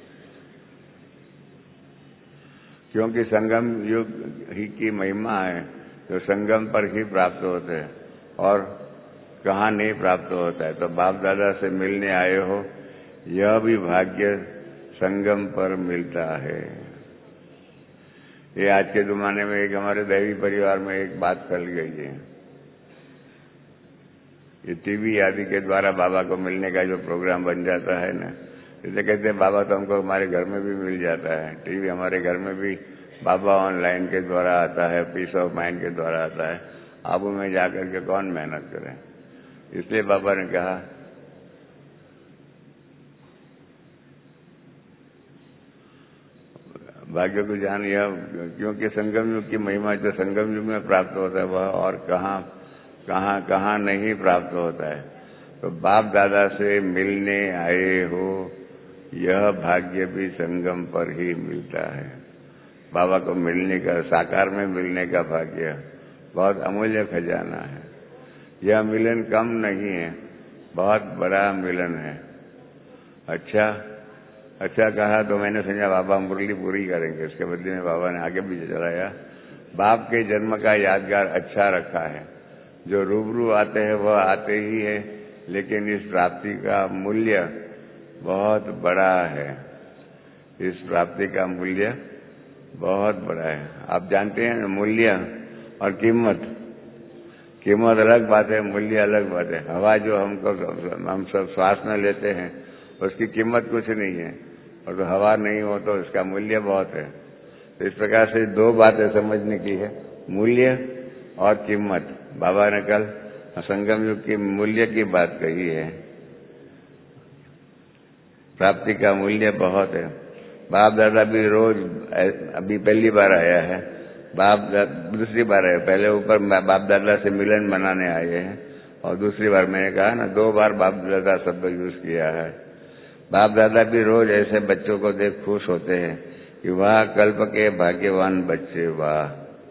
क्योंकि संगम युग ही की महिमा है, जो संगम पर ही प्राप्त होते हैं और कहाँ नहीं प्राप्त होता है। तो बाप दादा से मिलने आए हो, यह भी भाग्य संगम पर मिलता है। ये आज के जमाने में एक हमारे दैवी परिवार में एक बात फैल गई है, ये टीवी आदि के द्वारा बाबा को मिलने का जो प्रोग्राम बन जाता है ना, जैसे कहते हैं बाबा तो हमको हमारे घर में भी मिल जाता है, टीवी हमारे घर में भी बाबा ऑनलाइन के द्वारा आता है, पीस ऑफ माइंड के द्वारा आता है। आबू में जाकर के कौन मेहनत करे? इसलिए बाबा ने कहा भाग्य को जान, यह क्योंकि संगम युग की महिमा जो संगम युग में प्राप्त होता है वह और कहाँ नहीं प्राप्त होता है। तो बाप दादा से मिलने आए हो, यह भाग्य भी संगम पर ही मिलता है। बाबा को मिलने का, साकार में मिलने का भाग्य बहुत अमूल्य खजाना है। यह मिलन कम नहीं है, बहुत बड़ा मिलन है। अच्छा कहा तो मैंने समझा बाबा मुरली पूरी करेंगे, उसके बदले में बाबा ने आगे भी चलाया, बाप के जन्म का यादगार अच्छा रखा है, जो रूबरू आते हैं वह आते ही है, लेकिन इस प्राप्ति का मूल्य बहुत बड़ा है। इस प्राप्ति का मूल्य बहुत बड़ा है। आप जानते हैं मूल्य और कीमत अलग बात है, मूल्य अलग बात है। हवा जो हम सब श्वास में लेते हैं उसकी कीमत कुछ नहीं है, और तो हवा नहीं हो तो इसका मूल्य बहुत है। तो इस प्रकार से दो बातें समझने की है, मूल्य और कीमत। बाबा ने कल संगम युग की मूल्य की बात कही है, प्राप्ति का मूल्य बहुत है। बाप दादा भी रोज, अभी पहली बार आया है दूसरी बार आया, पहले ऊपर बाप दादा से मिलन मनाने आए हैं, और दूसरी बार मैंने कहा ना 2 बार बाप दादा शब्द यूज किया है। बाप दादा भी रोज ऐसे बच्चों को देख खुश होते हैं कि वाह कल्प के भाग्यवान बच्चे, वाह।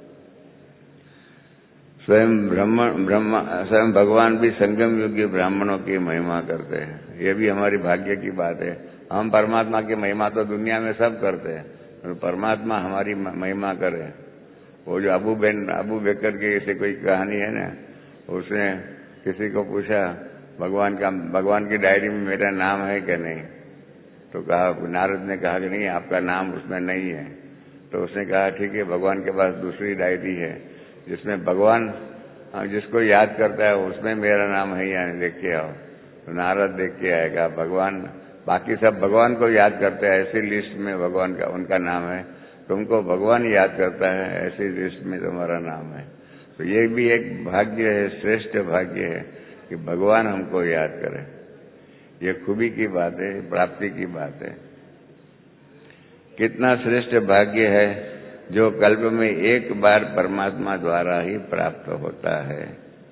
स्वयं भगवान भी संगम युग के ब्राह्मणों की महिमा करते हैं। ये भी हमारी भाग्य की बात है। हम परमात्मा की महिमा तो दुनिया में सब करते हैं, और परमात्मा हमारी महिमा करे। वो जो अबू बेकर की ऐसी कोई कहानी है ना, उसने किसी को पूछा भगवान की डायरी में मेरा नाम है क्या नहीं? तो कहा, नारद ने कहा कि नहीं, आपका नाम उसमें नहीं है। तो उसने कहा ठीक है, भगवान के पास दूसरी डायरी है जिसमें भगवान जिसको याद करता है उसमें मेरा नाम है या नहीं, देख के आओ। तो नारद देख के आएगा, भगवान बाकी सब भगवान को याद करते हैं, ऐसी लिस्ट में भगवान का उनका नाम है। तुमको भगवान याद करता है, ऐसी लिस्ट में तुम्हारा नाम है। तो ये भी एक भाग्य है, श्रेष्ठ भाग्य है कि भगवान हमको याद करे। ये खूबी की बात है, प्राप्ति की बात है। कितना श्रेष्ठ भाग्य है जो कल्प में एक बार परमात्मा द्वारा ही प्राप्त होता है।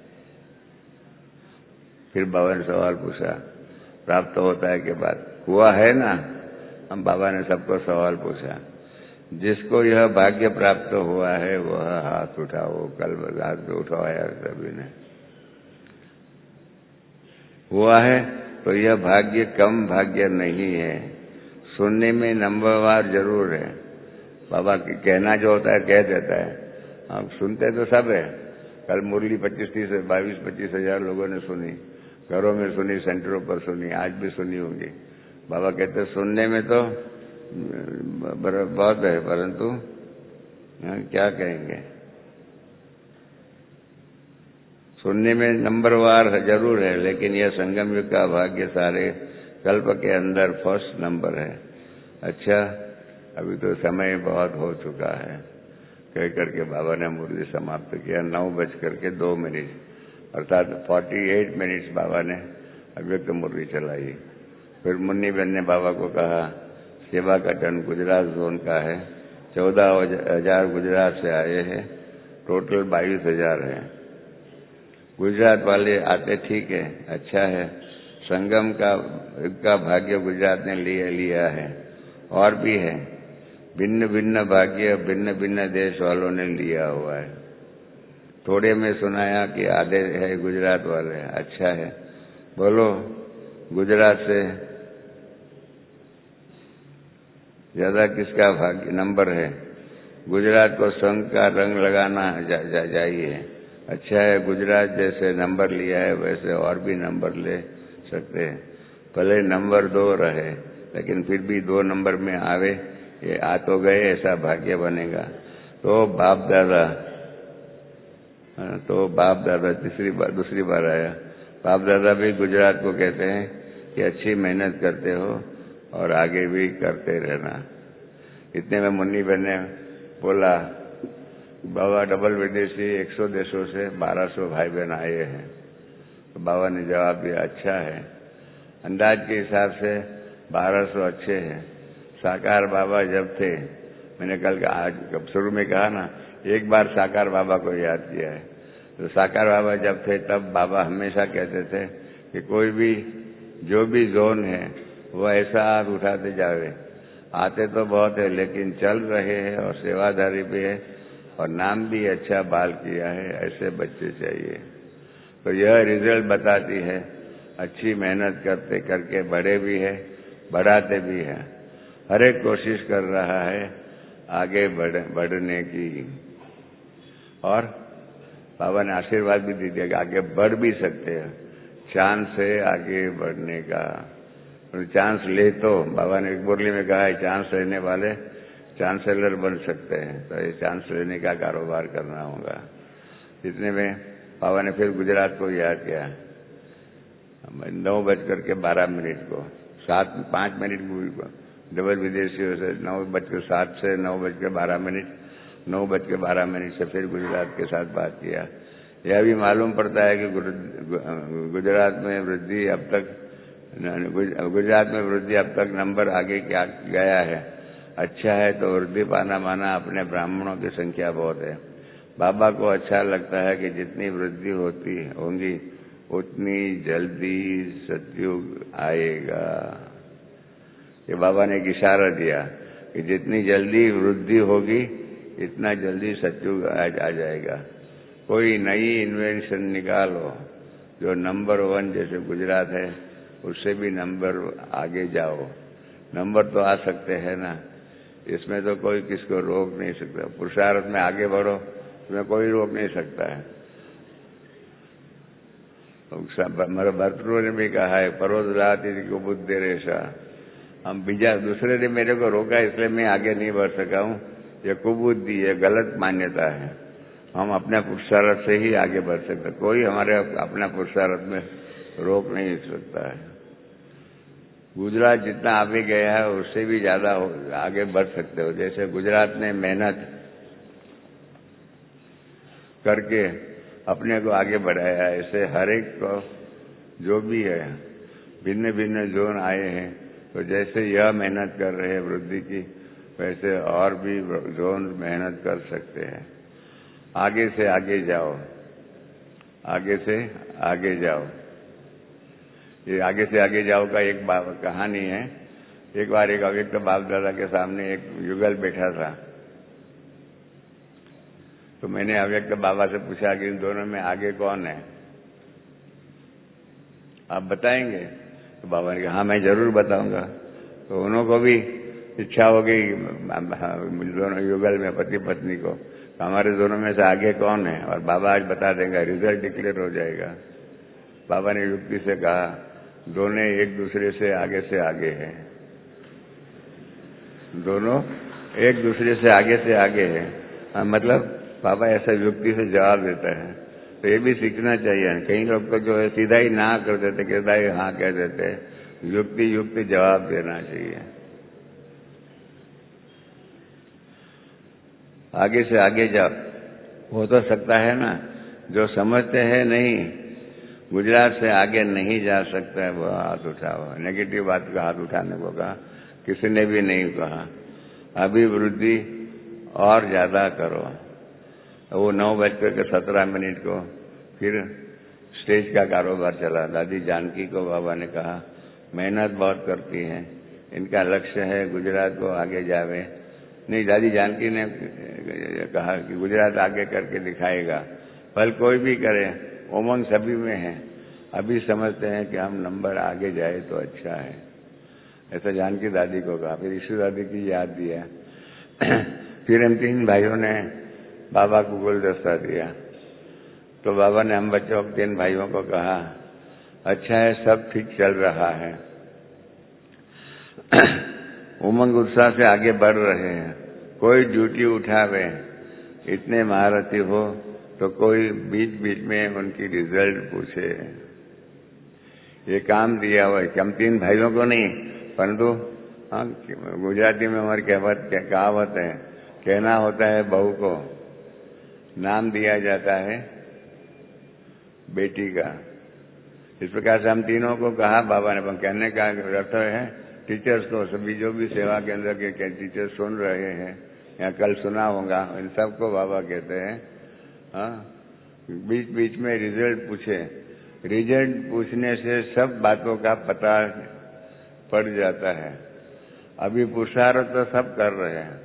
फिर बाबा ने सवाल पूछा, प्राप्त होता है के बाद हुआ है ना? हम बाबा ने सबको सवाल पूछा, जिसको यह भाग्य प्राप्त हुआ है वह हाथ उठाओ। कल हाथ उठाया सभी ने। हुआ है तो यह भाग्य कम भाग्य नहीं है, सुनने में नंबरवार जरूर है। बाबा कहना जो होता है कह देता है, हम सुनते तो सब है। कल मुरली 22-25 हजार लोगों ने सुनी, घरों में सुनी, सेंटरों पर सुनी, आज भी सुनी होंगी। बाबा कहते सुनने में तो बहुत है, परंतु क्या कहेंगे? सुनने में नंबरवार जरूर है, लेकिन यह संगम युग का भाग्य सारे कल्प के अंदर फर्स्ट नंबर है। अच्छा, अभी तो समय बहुत हो चुका है, कह करके बाबा ने मुरली समाप्त किया। 9:02 अर्थात 48 मिनट्स बाबा ने अव्यक्त मुरली चलाई। फिर मुन्नी बहन ने बाबा को कहा, सेवा का टन गुजरात जोन का है, 14,000 गुजरात से आए हैं, टोटल 22,000 है। गुजरात वाले आते ठीक है, अच्छा है, संगम का भाग्य गुजरात ने लिया है, और भी है, भिन्न भिन्न भाग्य भिन्न भिन्न देश वालों ने लिया हुआ है। थोड़े में सुनाया कि आधे है गुजरात वाले, अच्छा है। बोलो, गुजरात से ज्यादा किसका भाग्य नंबर है? गुजरात को संघ का रंग लगाना चाहिए। अच्छा है, गुजरात जैसे नंबर लिया है वैसे और भी नंबर ले सकते हैं। भले नंबर 2 रहे, लेकिन फिर भी 2 नंबर में आवे, ये आ तो गए, ऐसा भाग्य बनेगा। तो बाप दादा दूसरी बार आया। बाप दादा भी गुजरात को कहते हैं कि अच्छी मेहनत करते हो और आगे भी करते रहना। इतने में मुन्नी बहन ने बोला, बाबा डबल विदेशी 100 देशों से 1200 भाई बहन आए हैं। तो बाबा ने जवाब दिया, अच्छा है, अंदाज के हिसाब से 1200 अच्छे हैं। साकार बाबा जब थे, मैंने कल आज शुरू में कहा ना, एक बार साकार बाबा को याद किया है। तो साकार बाबा जब थे तब बाबा हमेशा कहते थे कि कोई भी जो भी जोन है वो ऐसा हाथ उठाते जावे, आते तो बहुत है लेकिन चल रहे हैं और सेवाधारी भी है और नाम भी अच्छा बाल किया है, ऐसे बच्चे चाहिए। तो यह रिजल्ट बताती है, अच्छी मेहनत करते करके बड़े भी है, बढ़ाते भी है। हर एक कोशिश कर रहा है आगे बढ़ने की, और बाबा ने आशीर्वाद भी दे दिया कि आगे बढ़ भी सकते हैं। चांस है आगे बढ़ने का, चांस ले तो बाबा ने एक मुरली में कहा है, चांस लेने वाले चांसलर बन सकते हैं। तो ये चांस लेने का कारोबार करना होगा। इतने में बाबा ने फिर गुजरात को याद किया। 9:12 को 5 मिनट डबल विदेशियों से 9:07 से 9:12 9:12 से फिर गुजरात के साथ बात किया। यह भी मालूम पड़ता है कि गुजरात में वृद्धि अब तक नंबर आगे क्या गया है। अच्छा है, तो वृद्धि पाना माना अपने ब्राह्मणों की संख्या बहुत है। बाबा को अच्छा लगता है कि जितनी वृद्धि होगी उतनी जल्दी सतयुग आएगा। ये बाबा ने एक इशारा दिया कि जितनी जल्दी वृद्धि होगी इतना जल्दी सतयुग आ जाएगा। कोई नई इन्वेंशन निकालो जो नंबर 1 जैसे गुजरात है, उससे भी नंबर आगे जाओ। नंबर तो आ सकते हैं ना, इसमें तो कोई किसको रोक नहीं सकता। पुरुषार्थ में आगे बढ़ो, इसमें कोई रोक नहीं सकता है। मेरे भर्तृ ने भी कहा है, परोदराती को बुद्धि रेशा। हम दूसरे ने मेरे को रोका इसलिए मैं आगे नहीं बढ़ सका हूँ, ये कुबुद्धि, ये गलत मान्यता है। हम अपने पुरुषार्थ से ही आगे बढ़ सकते, कोई हमारे अपना पुरुषार्थ में रोक नहीं सकता है। गुजरात जितना आगे गया है उससे भी ज्यादा आगे बढ़ सकते हो। जैसे गुजरात ने मेहनत करके अपने को आगे बढ़ाया, ऐसे हर एक को जो भी है भिन्न भिन्न जोन आए हैं, तो जैसे यह मेहनत कर रहे हैं वृद्धि की, वैसे और भी जोन मेहनत कर सकते हैं। आगे से आगे जाओ, आगे से आगे जाओ। ये आगे से आगे जाओ का एक कहानी है। एक बार एक अव्यक्त बाप दादा के सामने एक युगल बैठा था, तो मैंने अव्यक्त बाबा से पूछा कि इन दोनों में आगे कौन है, आप बताएंगे? तो बाबा ने कहा, हाँ मैं जरूर बताऊंगा। तो उनको भी इच्छा हो गई दोनों युगल में पति पत्नी को, तो हमारे दोनों में से आगे कौन है, और बाबा आज बता देंगे, रिजल्ट डिक्लेयर हो जाएगा। बाबा ने युक्ति से कहा, दोनों एक दूसरे से आगे हैं, दोनों एक दूसरे से आगे हैं। मतलब बाबा ऐसा युक्ति से जवाब देता है, तो ये भी सीखना चाहिए। कई लोग तो जो है सीधा ही ना कर देते, सीधा ही हाँ कह देते, युक्ति युक्ति जवाब देना चाहिए। आगे से आगे जाओ, हो तो सकता है ना, जो समझते हैं नहीं, गुजरात से आगे नहीं जा सकता है, वो हाथ उठाओ। नेगेटिव बात का हाथ उठाने को कहा, किसी ने भी नहीं कहा। अभिवृद्धि और ज्यादा करो। वो 9:17 को फिर स्टेज का कारोबार चला। दादी जानकी को बाबा ने कहा, मेहनत बहुत करती है, इनका लक्ष्य है गुजरात को आगे जावे। नहीं, दादी जानकी ने कहा कि गुजरात आगे करके दिखाएगा। फल कोई भी करे, उमंग सभी में है। अभी समझते हैं कि हम नंबर आगे जाए तो अच्छा है, ऐसा जानकी दादी को कहा। फिर ईशु दादी की याद दिया। फिर हम 3 भाइयों ने बाबा को गुलदस्ता दिया। तो बाबा ने हम बच्चों 3 भाइयों को कहा, अच्छा है, सब ठीक चल रहा है, उमंग उत्साह से आगे बढ़ रहे हैं। कोई ड्यूटी उठावे, इतने महारथी हो तो कोई बीच बीच में उनकी रिजल्ट पूछे। ये काम दिया हुआ है, हम 3 भाइयों को नहीं, परंतु गुजराती में हमारी कहावत है, कहना होता है बहू को, नाम दिया जाता है बेटी का। इस प्रकार से हम तीनों को कहा बाबा ने, कहने का अर्थ है टीचर्स को, सभी जो भी सेवा केंद्र के टीचर्स सुन रहे हैं या कल सुना होगा, इन सबको बाबा कहते हैं, बीच बीच में रिजल्ट पूछे। रिजल्ट पूछने से सब बातों का पता पड़ जाता है। अभी पुरुषार्थ तो सब कर रहे हैं,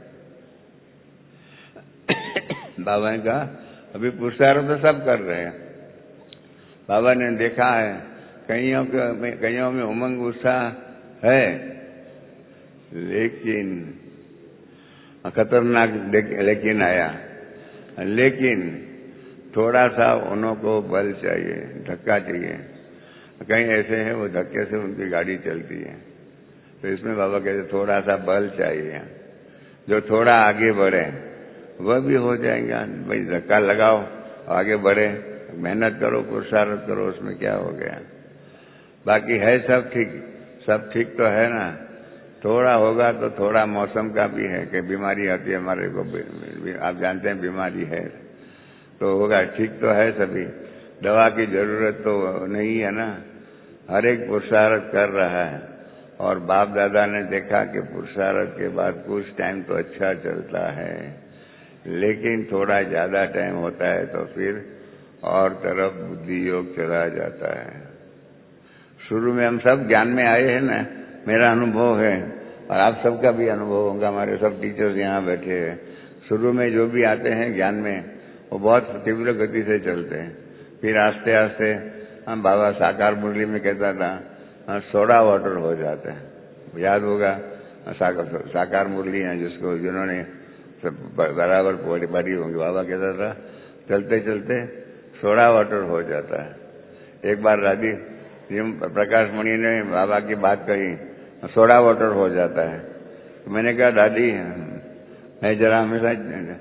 बाबा ने कहा अभी पुरुषार्थ तो सब कर रहे हैं। बाबा ने देखा है कईयों में उमंग उत्साह है, लेकिन खतरनाक लेकिन आया, लेकिन थोड़ा सा उनको बल चाहिए, धक्का चाहिए। कहीं ऐसे हैं वो धक्के से उनकी गाड़ी चलती है, तो इसमें बाबा कहते थोड़ा सा बल चाहिए। जो थोड़ा आगे बढ़े वह भी हो जाएगा। भाई धक्का लगाओ, आगे बढ़े, मेहनत करो, पुरुषार्थ करो, उसमें क्या हो गया। बाकी है सब ठीक तो है ना। थोड़ा होगा तो थोड़ा मौसम का भी है कि बीमारी आती है हमारे को, आप जानते हैं बीमारी है तो होगा, ठीक तो है सभी, दवा की जरूरत तो नहीं है ना। हर एक पुरुषार्थ कर रहा है, और बाप दादा ने देखा कि पुरुषार्थ के बाद कुछ टाइम तो अच्छा चलता है, लेकिन थोड़ा ज्यादा टाइम होता है तो फिर और तरफ बुद्धि योग चला जाता है। शुरू में हम सब ज्ञान में आए हैं ना, मेरा अनुभव है और आप सबका भी अनुभव होगा, हमारे सब टीचर्स यहाँ बैठे हैं। शुरू में जो भी आते हैं ज्ञान में वो बहुत तीव्र गति से चलते हैं, फिर आस्ते आस्ते हम बाबा साकार मुरली में कहता था सोडा वाटर हो जाता है, याद होगा साकार मुरली है जिन्होंने बराबर पढ़ी होंगी। बाबा कहता था चलते चलते सोडा वाटर हो जाता है। एक बार दादी प्रकाश मणि ने बाबा की बात कही, सोडा वाटर हो जाता है। तो मैंने कहा दादी मैं जरा हमेशा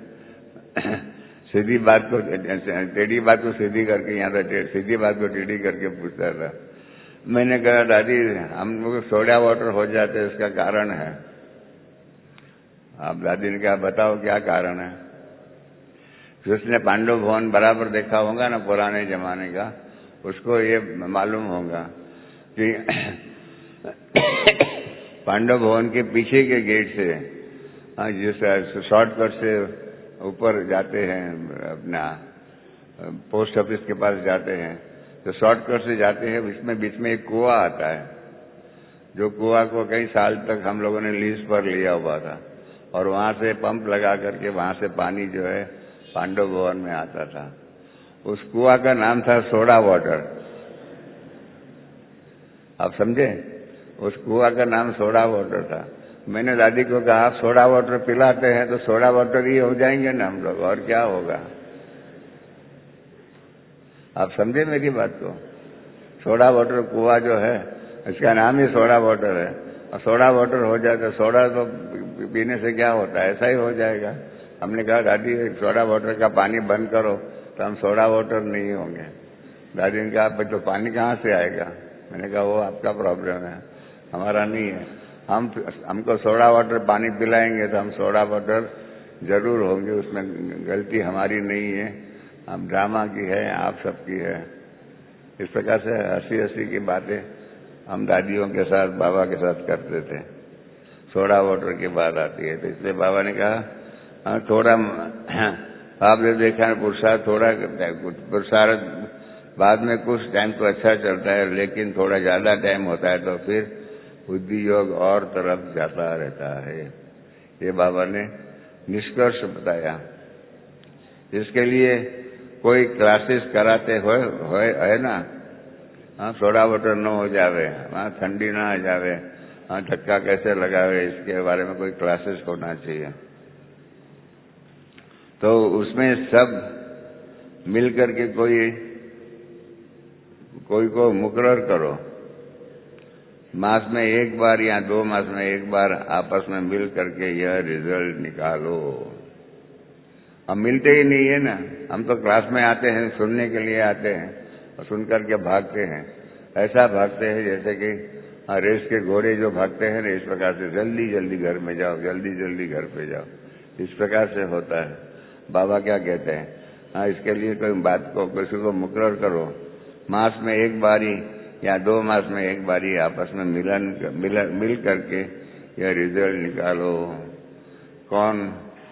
सीधी बात को टेढ़ी बात को सीधी करके, यहाँ था सीधी बात को टेढ़ी करके पूछता था। मैंने कहा दादी हम लोग सोडा वाटर हो जाते हैं, इसका कारण है। अब दादी ने कहा बताओ क्या कारण है। जिसने पांडव भवन बराबर देखा होगा ना पुराने जमाने का, उसको ये मालूम होगा कि पांडव भवन के पीछे के गेट से जिस शॉर्टकट से ऊपर जाते हैं, अपना पोस्ट ऑफिस के पास जाते हैं, तो शॉर्टकट से जाते हैं, बीच में एक कुआं आता है, जो कुआं को कई साल तक हम लोगों ने लीज पर लिया हुआ था, और वहां से पंप लगा करके वहां से पानी जो है पांडव भवन में आता था। उस कुआं का नाम था सोडा वाटर। आप समझे, उस कुआं का नाम सोडा वाटर था। मैंने दादी को कहा आप सोडा वाटर पिलाते हैं तो सोडा वाटर ही हो जाएंगे ना हम लोग, और क्या होगा। आप समझे मेरी बात को। सोडा वाटर कुआं जो है इसका नाम ही सोडा वाटर है, और सोडा वाटर हो जाए तो सोडा तो पीने से क्या होता है, ऐसा ही हो जाएगा। हमने कहा दादी सोडा वाटर का पानी बंद करो तो हम सोडा वाटर नहीं होंगे। दादी ने कहा भाई तो पानी कहाँ से आएगा? मैंने कहा वो आपका प्रॉब्लम है, हमारा नहीं है। हमको सोडा वाटर पानी पिलाएंगे तो हम सोडा वाटर जरूर होंगे, उसमें गलती हमारी नहीं है, हम ड्रामा की है, आप सबकी है। इस प्रकार से हंसी हंसी की बातें हम दादियों के साथ बाबा के साथ करते थे। सोडा वाटर की बात आती है तो इसलिए बाबा ने कहा थोड़ा आपने देखा है पुरुषार्थ थोड़ा करता है, कुछ पुरुषार्थ बाद में कुछ टाइम तो अच्छा चलता है, लेकिन थोड़ा ज्यादा टाइम होता है तो फिर बुद्धि योग और तरफ जाता रहता है। ये बाबा ने निष्कर्ष बताया। इसके लिए कोई क्लासेस कराते है ना, हाँ सोडा वाटर न हो जावे, हाँ ठंडी ना आ जावे, हाँ धक्का कैसे लगावे, इसके बारे में कोई क्लासेस होना चाहिए। तो उसमें सब मिलकर के कोई को मुकर्रर करो, मास में एक बार या 2 मास में एक बार आपस में मिल करके यह रिजल्ट निकालो। हम मिलते ही नहीं है ना, हम तो क्लास में आते हैं, सुनने के लिए आते हैं और सुन करके भागते हैं। ऐसा भागते हैं जैसे कि रेस के घोड़े जो भागते हैं ना, इस प्रकार से जल्दी जल्दी घर में जाओ, जल्दी जल्दी घर पे जाओ, इस प्रकार से होता है। बाबा क्या कहते हैं, हाँ इसके लिए कोई बात को किसी को मुकर्रर करो, मास में एक बारी या 2 मास में एक बारी आपस में मिल करके यह रिजल्ट निकालो। कौन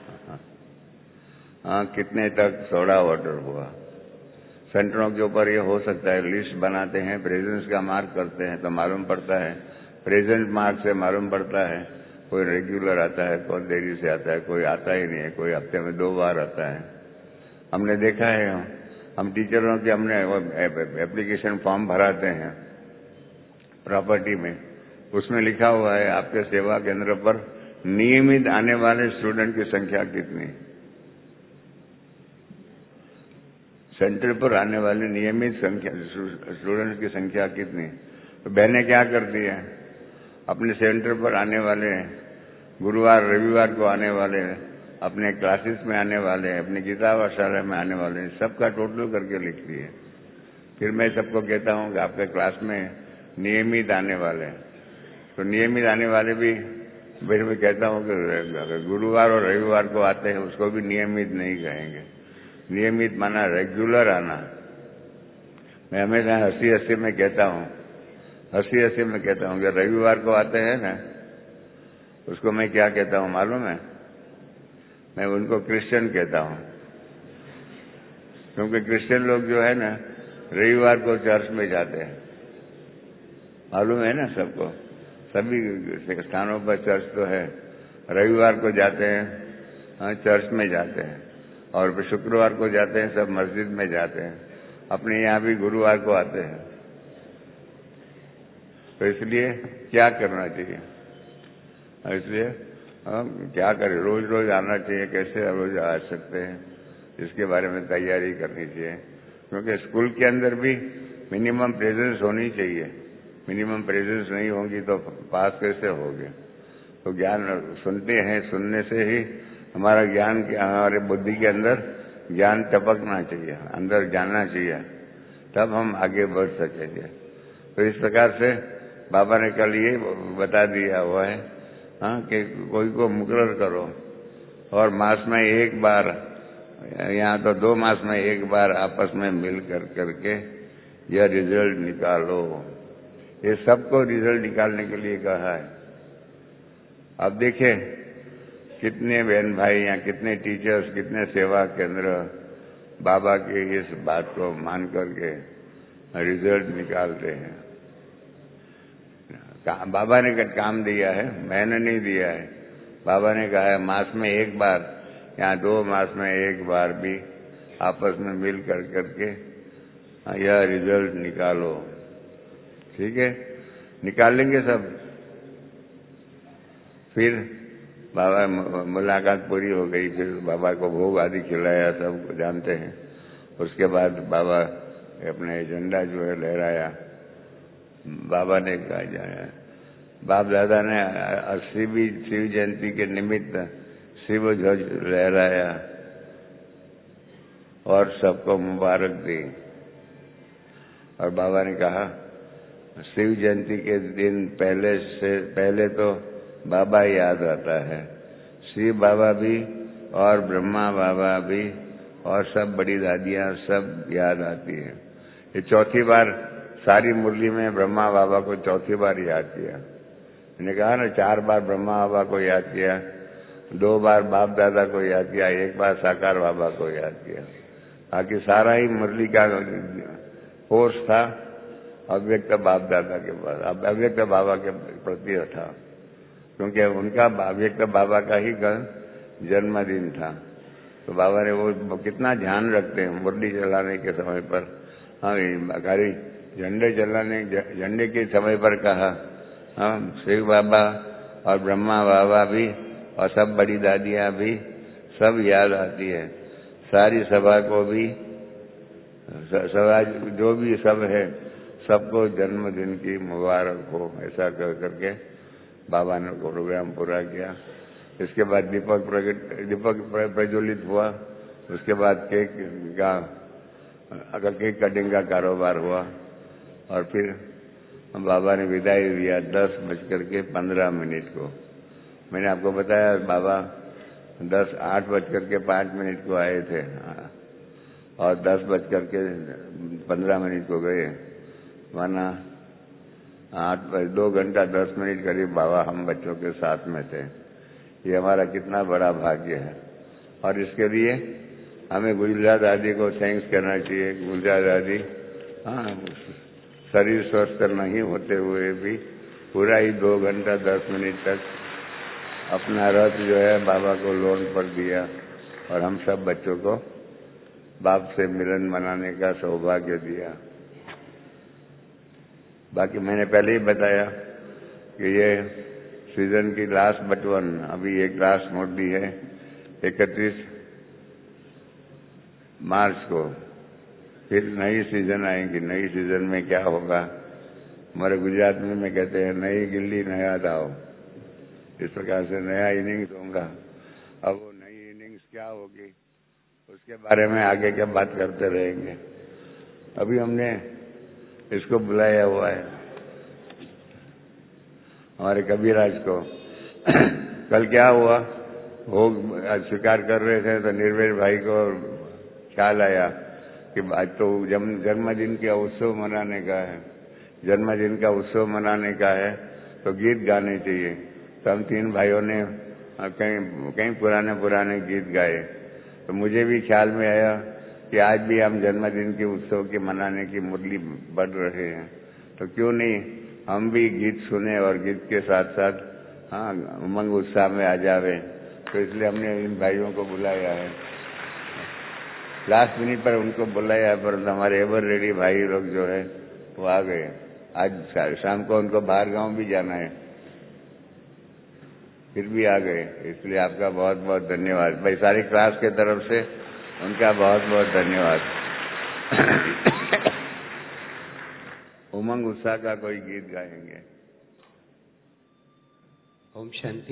कितने तक सोडा वाटर हुआ, सेंटरों के ऊपर ये हो सकता है, लिस्ट बनाते हैं, प्रेजेंस का मार्क करते हैं तो मालूम पड़ता है, प्रेजेंट मार्क से मालूम पड़ता है कोई रेगुलर आता है, कोई देरी से आता है, कोई आता ही नहीं है, कोई हफ्ते में 2 बार आता है। हमने देखा है, हम टीचरों के हमने एप्लीकेशन फॉर्म भराते हैं प्रॉपर्टी में, उसमें लिखा हुआ है आपके सेवा केंद्र पर नियमित आने वाले स्टूडेंट की संख्या कितनी, सेंटर पर आने वाले नियमित स्टूडेंट्स की संख्या कितनी। तो बहनें क्या करती है, अपने सेंटर पर आने वाले गुरुवार रविवार को आने वाले, अपने क्लासेस में आने वाले, अपनी गीता पाठशाला में आने वाले, सबका टोटल करके लिखती है। फिर मैं सबको कहता हूं कि आपके क्लास में नियमित आने वाले, तो नियमित आने वाले भी फिर मैं कहता हूं कि गुरुवार और रविवार को आते हैं उसको भी नियमित नहीं कहेंगे। नियमित माना रेगुलर आना। मैं हमेशा हंसी हंसी में कहता हूं कि रविवार को आते हैं ना, उसको मैं क्या कहता हूं मालूम है, मैं उनको क्रिश्चियन कहता हूं, क्योंकि क्रिश्चियन लोग जो है ना रविवार को चर्च में जाते हैं, मालूम है ना सबको, सभी स्थानों पर चर्च तो है, रविवार को जाते हैं चर्च में जाते हैं, और फिर शुक्रवार को जाते हैं सब मस्जिद में जाते हैं, अपने यहाँ भी गुरुवार को आते हैं। तो इसलिए क्या करना चाहिए, इसलिए हम क्या करें, रोज रोज आना चाहिए, कैसे रोज आ सकते हैं, इसके बारे में तैयारी करनी चाहिए। क्योंकि स्कूल के अंदर भी मिनिमम प्रेजेंस होनी चाहिए, मिनिमम प्रेजेंस नहीं होगी तो पास कैसे होगे। तो ज्ञान सुनते हैं, सुनने से ही हमारा ज्ञान, हमारे बुद्धि के अंदर ज्ञान टपकना चाहिए, अंदर जाना चाहिए, तब हम आगे बढ़ सकेंगे। तो इस प्रकार से बाबा ने कल ये बता दिया हुआ है कि कोई को मुकर्रर करो और मास में एक बार, यहाँ तो 2 मास में एक बार आपस में मिल करके यह रिजल्ट निकालो। ये सबको रिजल्ट निकालने के लिए कहा है। अब देखिए कितने बहन भाई या कितने टीचर्स, कितने सेवा केंद्र बाबा की इस बात को मान करके रिजल्ट निकालते हैं। बाबा ने काम दिया है, मैंने नहीं दिया है। बाबा ने कहा है मास में एक बार या 2 मास में एक बार भी आपस में मिल करके यह रिजल्ट निकालो। ठीक है, निकाल लेंगे सब। फिर बाबा मुलाकात पूरी हो गई, फिर बाबा को भोग आदि खिलाया, सब जानते हैं। उसके बाद बाबा अपने झंडा जो है लहराया। बाबा ने कहा, बाप दादा ने 80वीं शिव जयंती के निमित्त शिव ध्वज लहराया और सबको मुबारक दी। और बाबा ने कहा शिव जयंती के दिन पहले तो बाबा याद आता है, शिव बाबा भी और ब्रह्मा बाबा भी और सब बड़ी दादियां सब याद आती है। ये चौथी बार सारी मुरली में ब्रह्मा बाबा को चौथी बार याद किया। मैंने कहा ना 4 बार ब्रह्मा बाबा को याद किया, 2 बार बाप दादा को याद किया, 1 बार साकार बाबा को याद किया। बाकी सारा ही मुरली का फोर्स था अव्यक्त बाप दादा के पास, अव्यक्त बाबा के प्रति था, क्योंकि उनका अव्यक्त बाबा का ही जन्मदिन था। तो बाबा ने वो कितना ध्यान रखते हैं मुरली चलाने के समय पर। हाँ, खाली झंडे के समय पर कहा, हाँ, शिव बाबा और ब्रह्मा बाबा भी और सब बड़ी दादियां भी सब याद आती है। सारी सभा को भी, सभा जो भी सब है सबको जन्मदिन की मुबारक हो, ऐसा कर करके बाबा ने प्रोग्राम पूरा किया। इसके बाद दीपक प्रज्वलित हुआ। उसके बाद केक कटिंग का कारोबार हुआ और फिर बाबा ने विदाई दिया 10:15 को। मैंने आपको बताया बाबा 8:05 को आए थे और 10:15 को गए, वरना 2 घंटा 10 मिनट करीब बाबा हम बच्चों के साथ में थे। ये हमारा कितना बड़ा भाग्य है और इसके लिए हमें गुलजा दादी को थैंक्स करना चाहिए। गुलजा दादी, हाँ, शरीर स्वस्थ नहीं होते हुए भी पूरा ही 2 घंटा 10 मिनट तक अपना रथ जो है बाबा को लोन पर दिया और हम सब बच्चों को बाप से मिलन मनाने का सौभाग्य दिया। बाकी मैंने पहले ही बताया कि ये सीजन की लास्ट बटवन, अभी एक लास्ट मुरली है 31 मार्च को, फिर नई सीजन आएंगी। नई सीजन में क्या होगा, हमारे गुजरात में कहते हैं नई गिल्ली नया दाव, इस प्रकार से नया इनिंग्स होगा। अब वो नई इनिंग्स क्या होगी उसके बारे में आगे क्या बात करते रहेंगे। अभी हमने इसको बुलाया हुआ है हमारे कबीराज को। कल क्या हुआ, भोग स्वीकार कर रहे थे तो निर्वेद भाई को ख्याल आया कि आज तो जन्मदिन का उत्सव मनाने का है, जन्मदिन का उत्सव मनाने का है तो गीत गाने चाहिए। तो हम 3 भाइयों ने कहीं पुराने गीत गाए। तो मुझे भी ख्याल में आया कि आज भी हम जन्मदिन के उत्सव के मनाने की मुरली बढ़ रहे हैं, तो क्यों नहीं हम भी गीत सुने और गीत के साथ साथ, हाँ, उमंग उत्साह में आ जावे। तो इसलिए हमने इन भाइयों को बुलाया है। लास्ट मिनट पर उनको बुलाया पर हमारे एवर रेडी भाई लोग जो है वो आ गए। आज शाम को उनको बाहर गांव भी जाना है, फिर भी आ गए। इसलिए आपका बहुत बहुत धन्यवाद भाई, सारी क्लास के तरफ से उनका बहुत बहुत धन्यवाद। उमंग उत्साह का कोई गीत गाएंगे।
ओम शांति।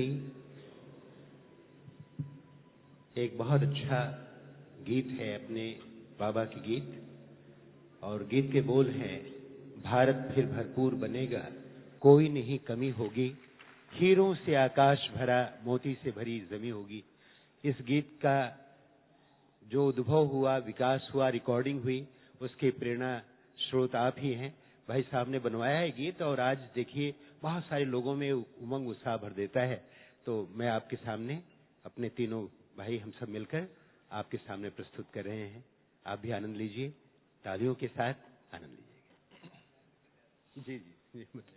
एक बहुत अच्छा गीत है अपने बाबा की गीत, और गीत के बोल हैं, भारत फिर भरपूर बनेगा, कोई नहीं कमी होगी, हीरों से आकाश भरा, मोती से भरी जमी होगी। इस गीत का जो उद्भव हुआ, विकास हुआ, रिकॉर्डिंग हुई, उसके प्रेरणा स्रोत आप ही हैं। भाई साहब ने बनवाया है गीत और आज देखिए बहुत सारे लोगों में उमंग उत्साह भर देता है। तो मैं आपके सामने अपने तीनों भाई हम सब मिलकर आपके सामने प्रस्तुत कर रहे हैं। आप भी आनंद लीजिए, तालियों के साथ आनंद लीजिएगा। जी जी, बताइए।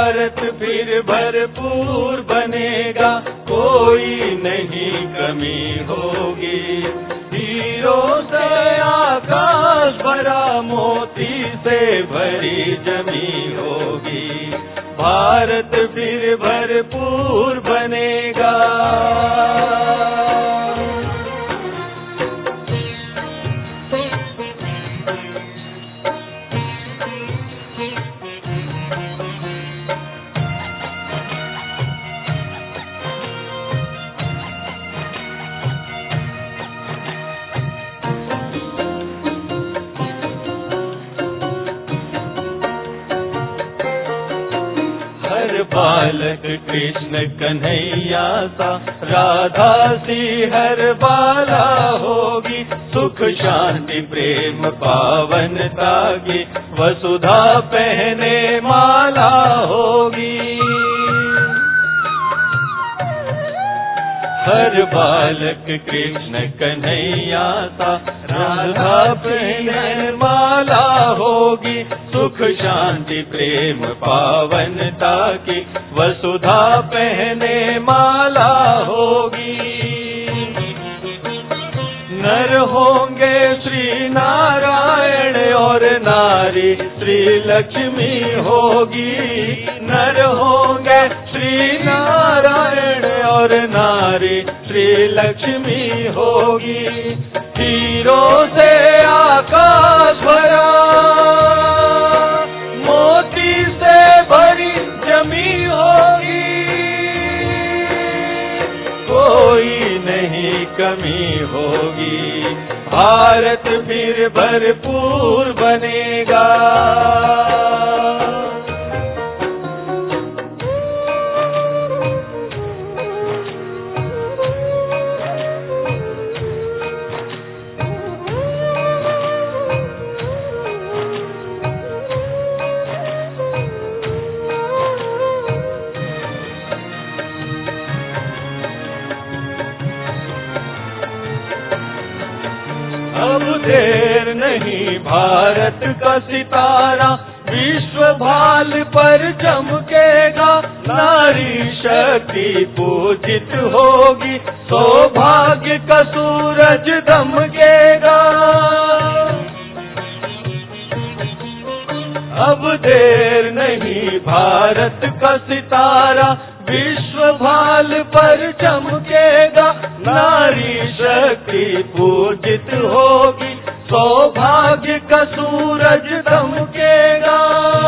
भारत फिर भरपूर बनेगा, कोई नहीं कमी होगी। हीरों से आकाश भरा, मोती से भरी जमी होगी, भारत फिर भरपूर बनेगा। बालक कृष्ण कन्हैया सा, राधा सी हर बाला होगी, सुख शांति प्रेम पावनता की वसुधा पहने माला होगी। हर बालक कृष्ण कन्हैया सा, राधा पहने माला होगी, सुख शांति प्रेम पावनता की वसुधा पहने माला होगी। नर होंगे श्री नारायण और नारी श्री लक्ष्मी होगी, नर होंगे श्री नारायण और नारी श्री लक्ष्मी होगी। हीरों से आकाश भरा, मोती से भरी जमी होगी, कोई नहीं कमी होगी, भारत फिर भरपूर बनेगा। अब देर नहीं, भारत का सितारा विश्व भाल पर चमकेगा, नारी शक्ति पूजित होगी, सौभाग्य का सूरज दमकेगा। अब देर नहीं, भारत का सितारा विश्व भाल पर चमकेगा, नारी शक्ति पूजित होगी, सौभाग्य का सूरज दमकेगा।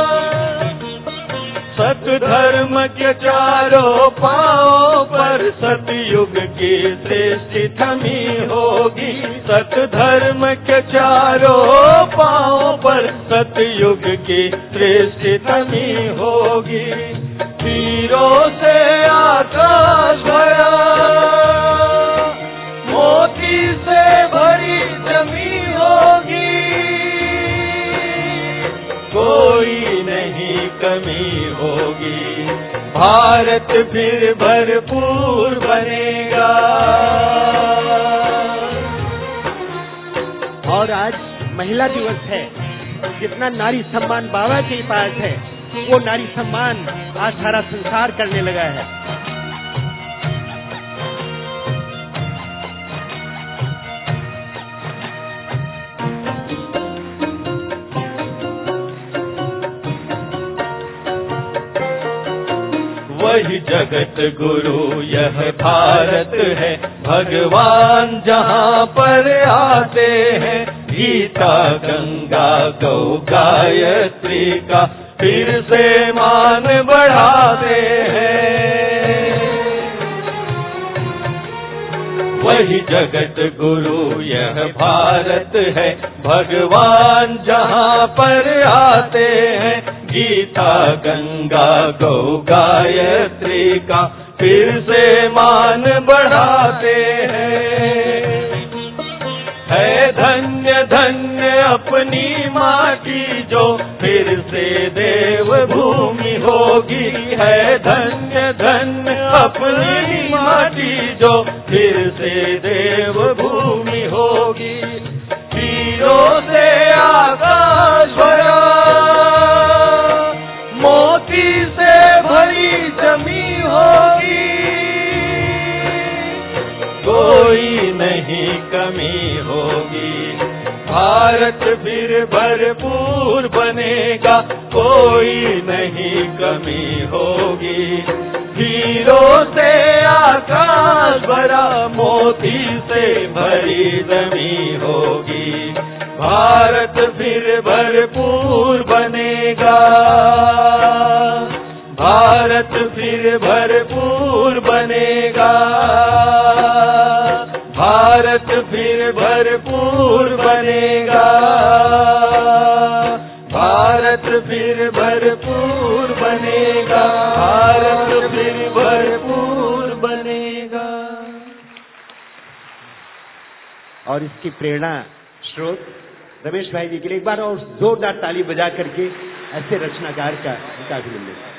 सत धर्म के चारों पांव पर सतयुग की सृष्टि थमी होगी, सत धर्म के चारों पांव पर सतयुग की सृष्टि थमी होगी। हीरों से आकाश भरा, मोती से भरी जमी होगी, कोई नहीं कमी होगी, भारत फिर भरपूर बनेगा।
और आज महिला दिवस है, जितना नारी सम्मान बाबा के पास है, वो नारी सम्मान आज सारा संसार करने लगा है।
वही जगत गुरु यह भारत है, भगवान जहाँ पर आते हैं, गीता गंगा गौ गायत्री का फिर से मान बढ़ाते हैं। वही जगत गुरु यह भारत है, भगवान जहाँ पर आते हैं, गीता गंगा गौ गायत्री का फिर से मान बढ़ाते हैं। है धन्य धन्य अपनी माटी जो फिर से देव भूमि होगी, है धन्य धन्य अपनी माटी जो फिर से देव भूमि होगी। हीरों से आकाश भरा, मोती से फिर भरपूर बनेगा, कोई नहीं कमी होगी। हीरों से आकाश भरा, मोती से भरी जमी होगी। भारत फिर भरपूर बनेगा, भारत फिर भरपूर बनेगा, भारत फिर भरपूर बनेगा, भारत फिर भरपूर बनेगा, भारत फिर भरपूर बनेगा।
और इसकी प्रेरणा स्रोत रमेश भाई जी के लिए एक बार और जोरदार ताली बजा करके ऐसे रचनाकार का अभिनंदन।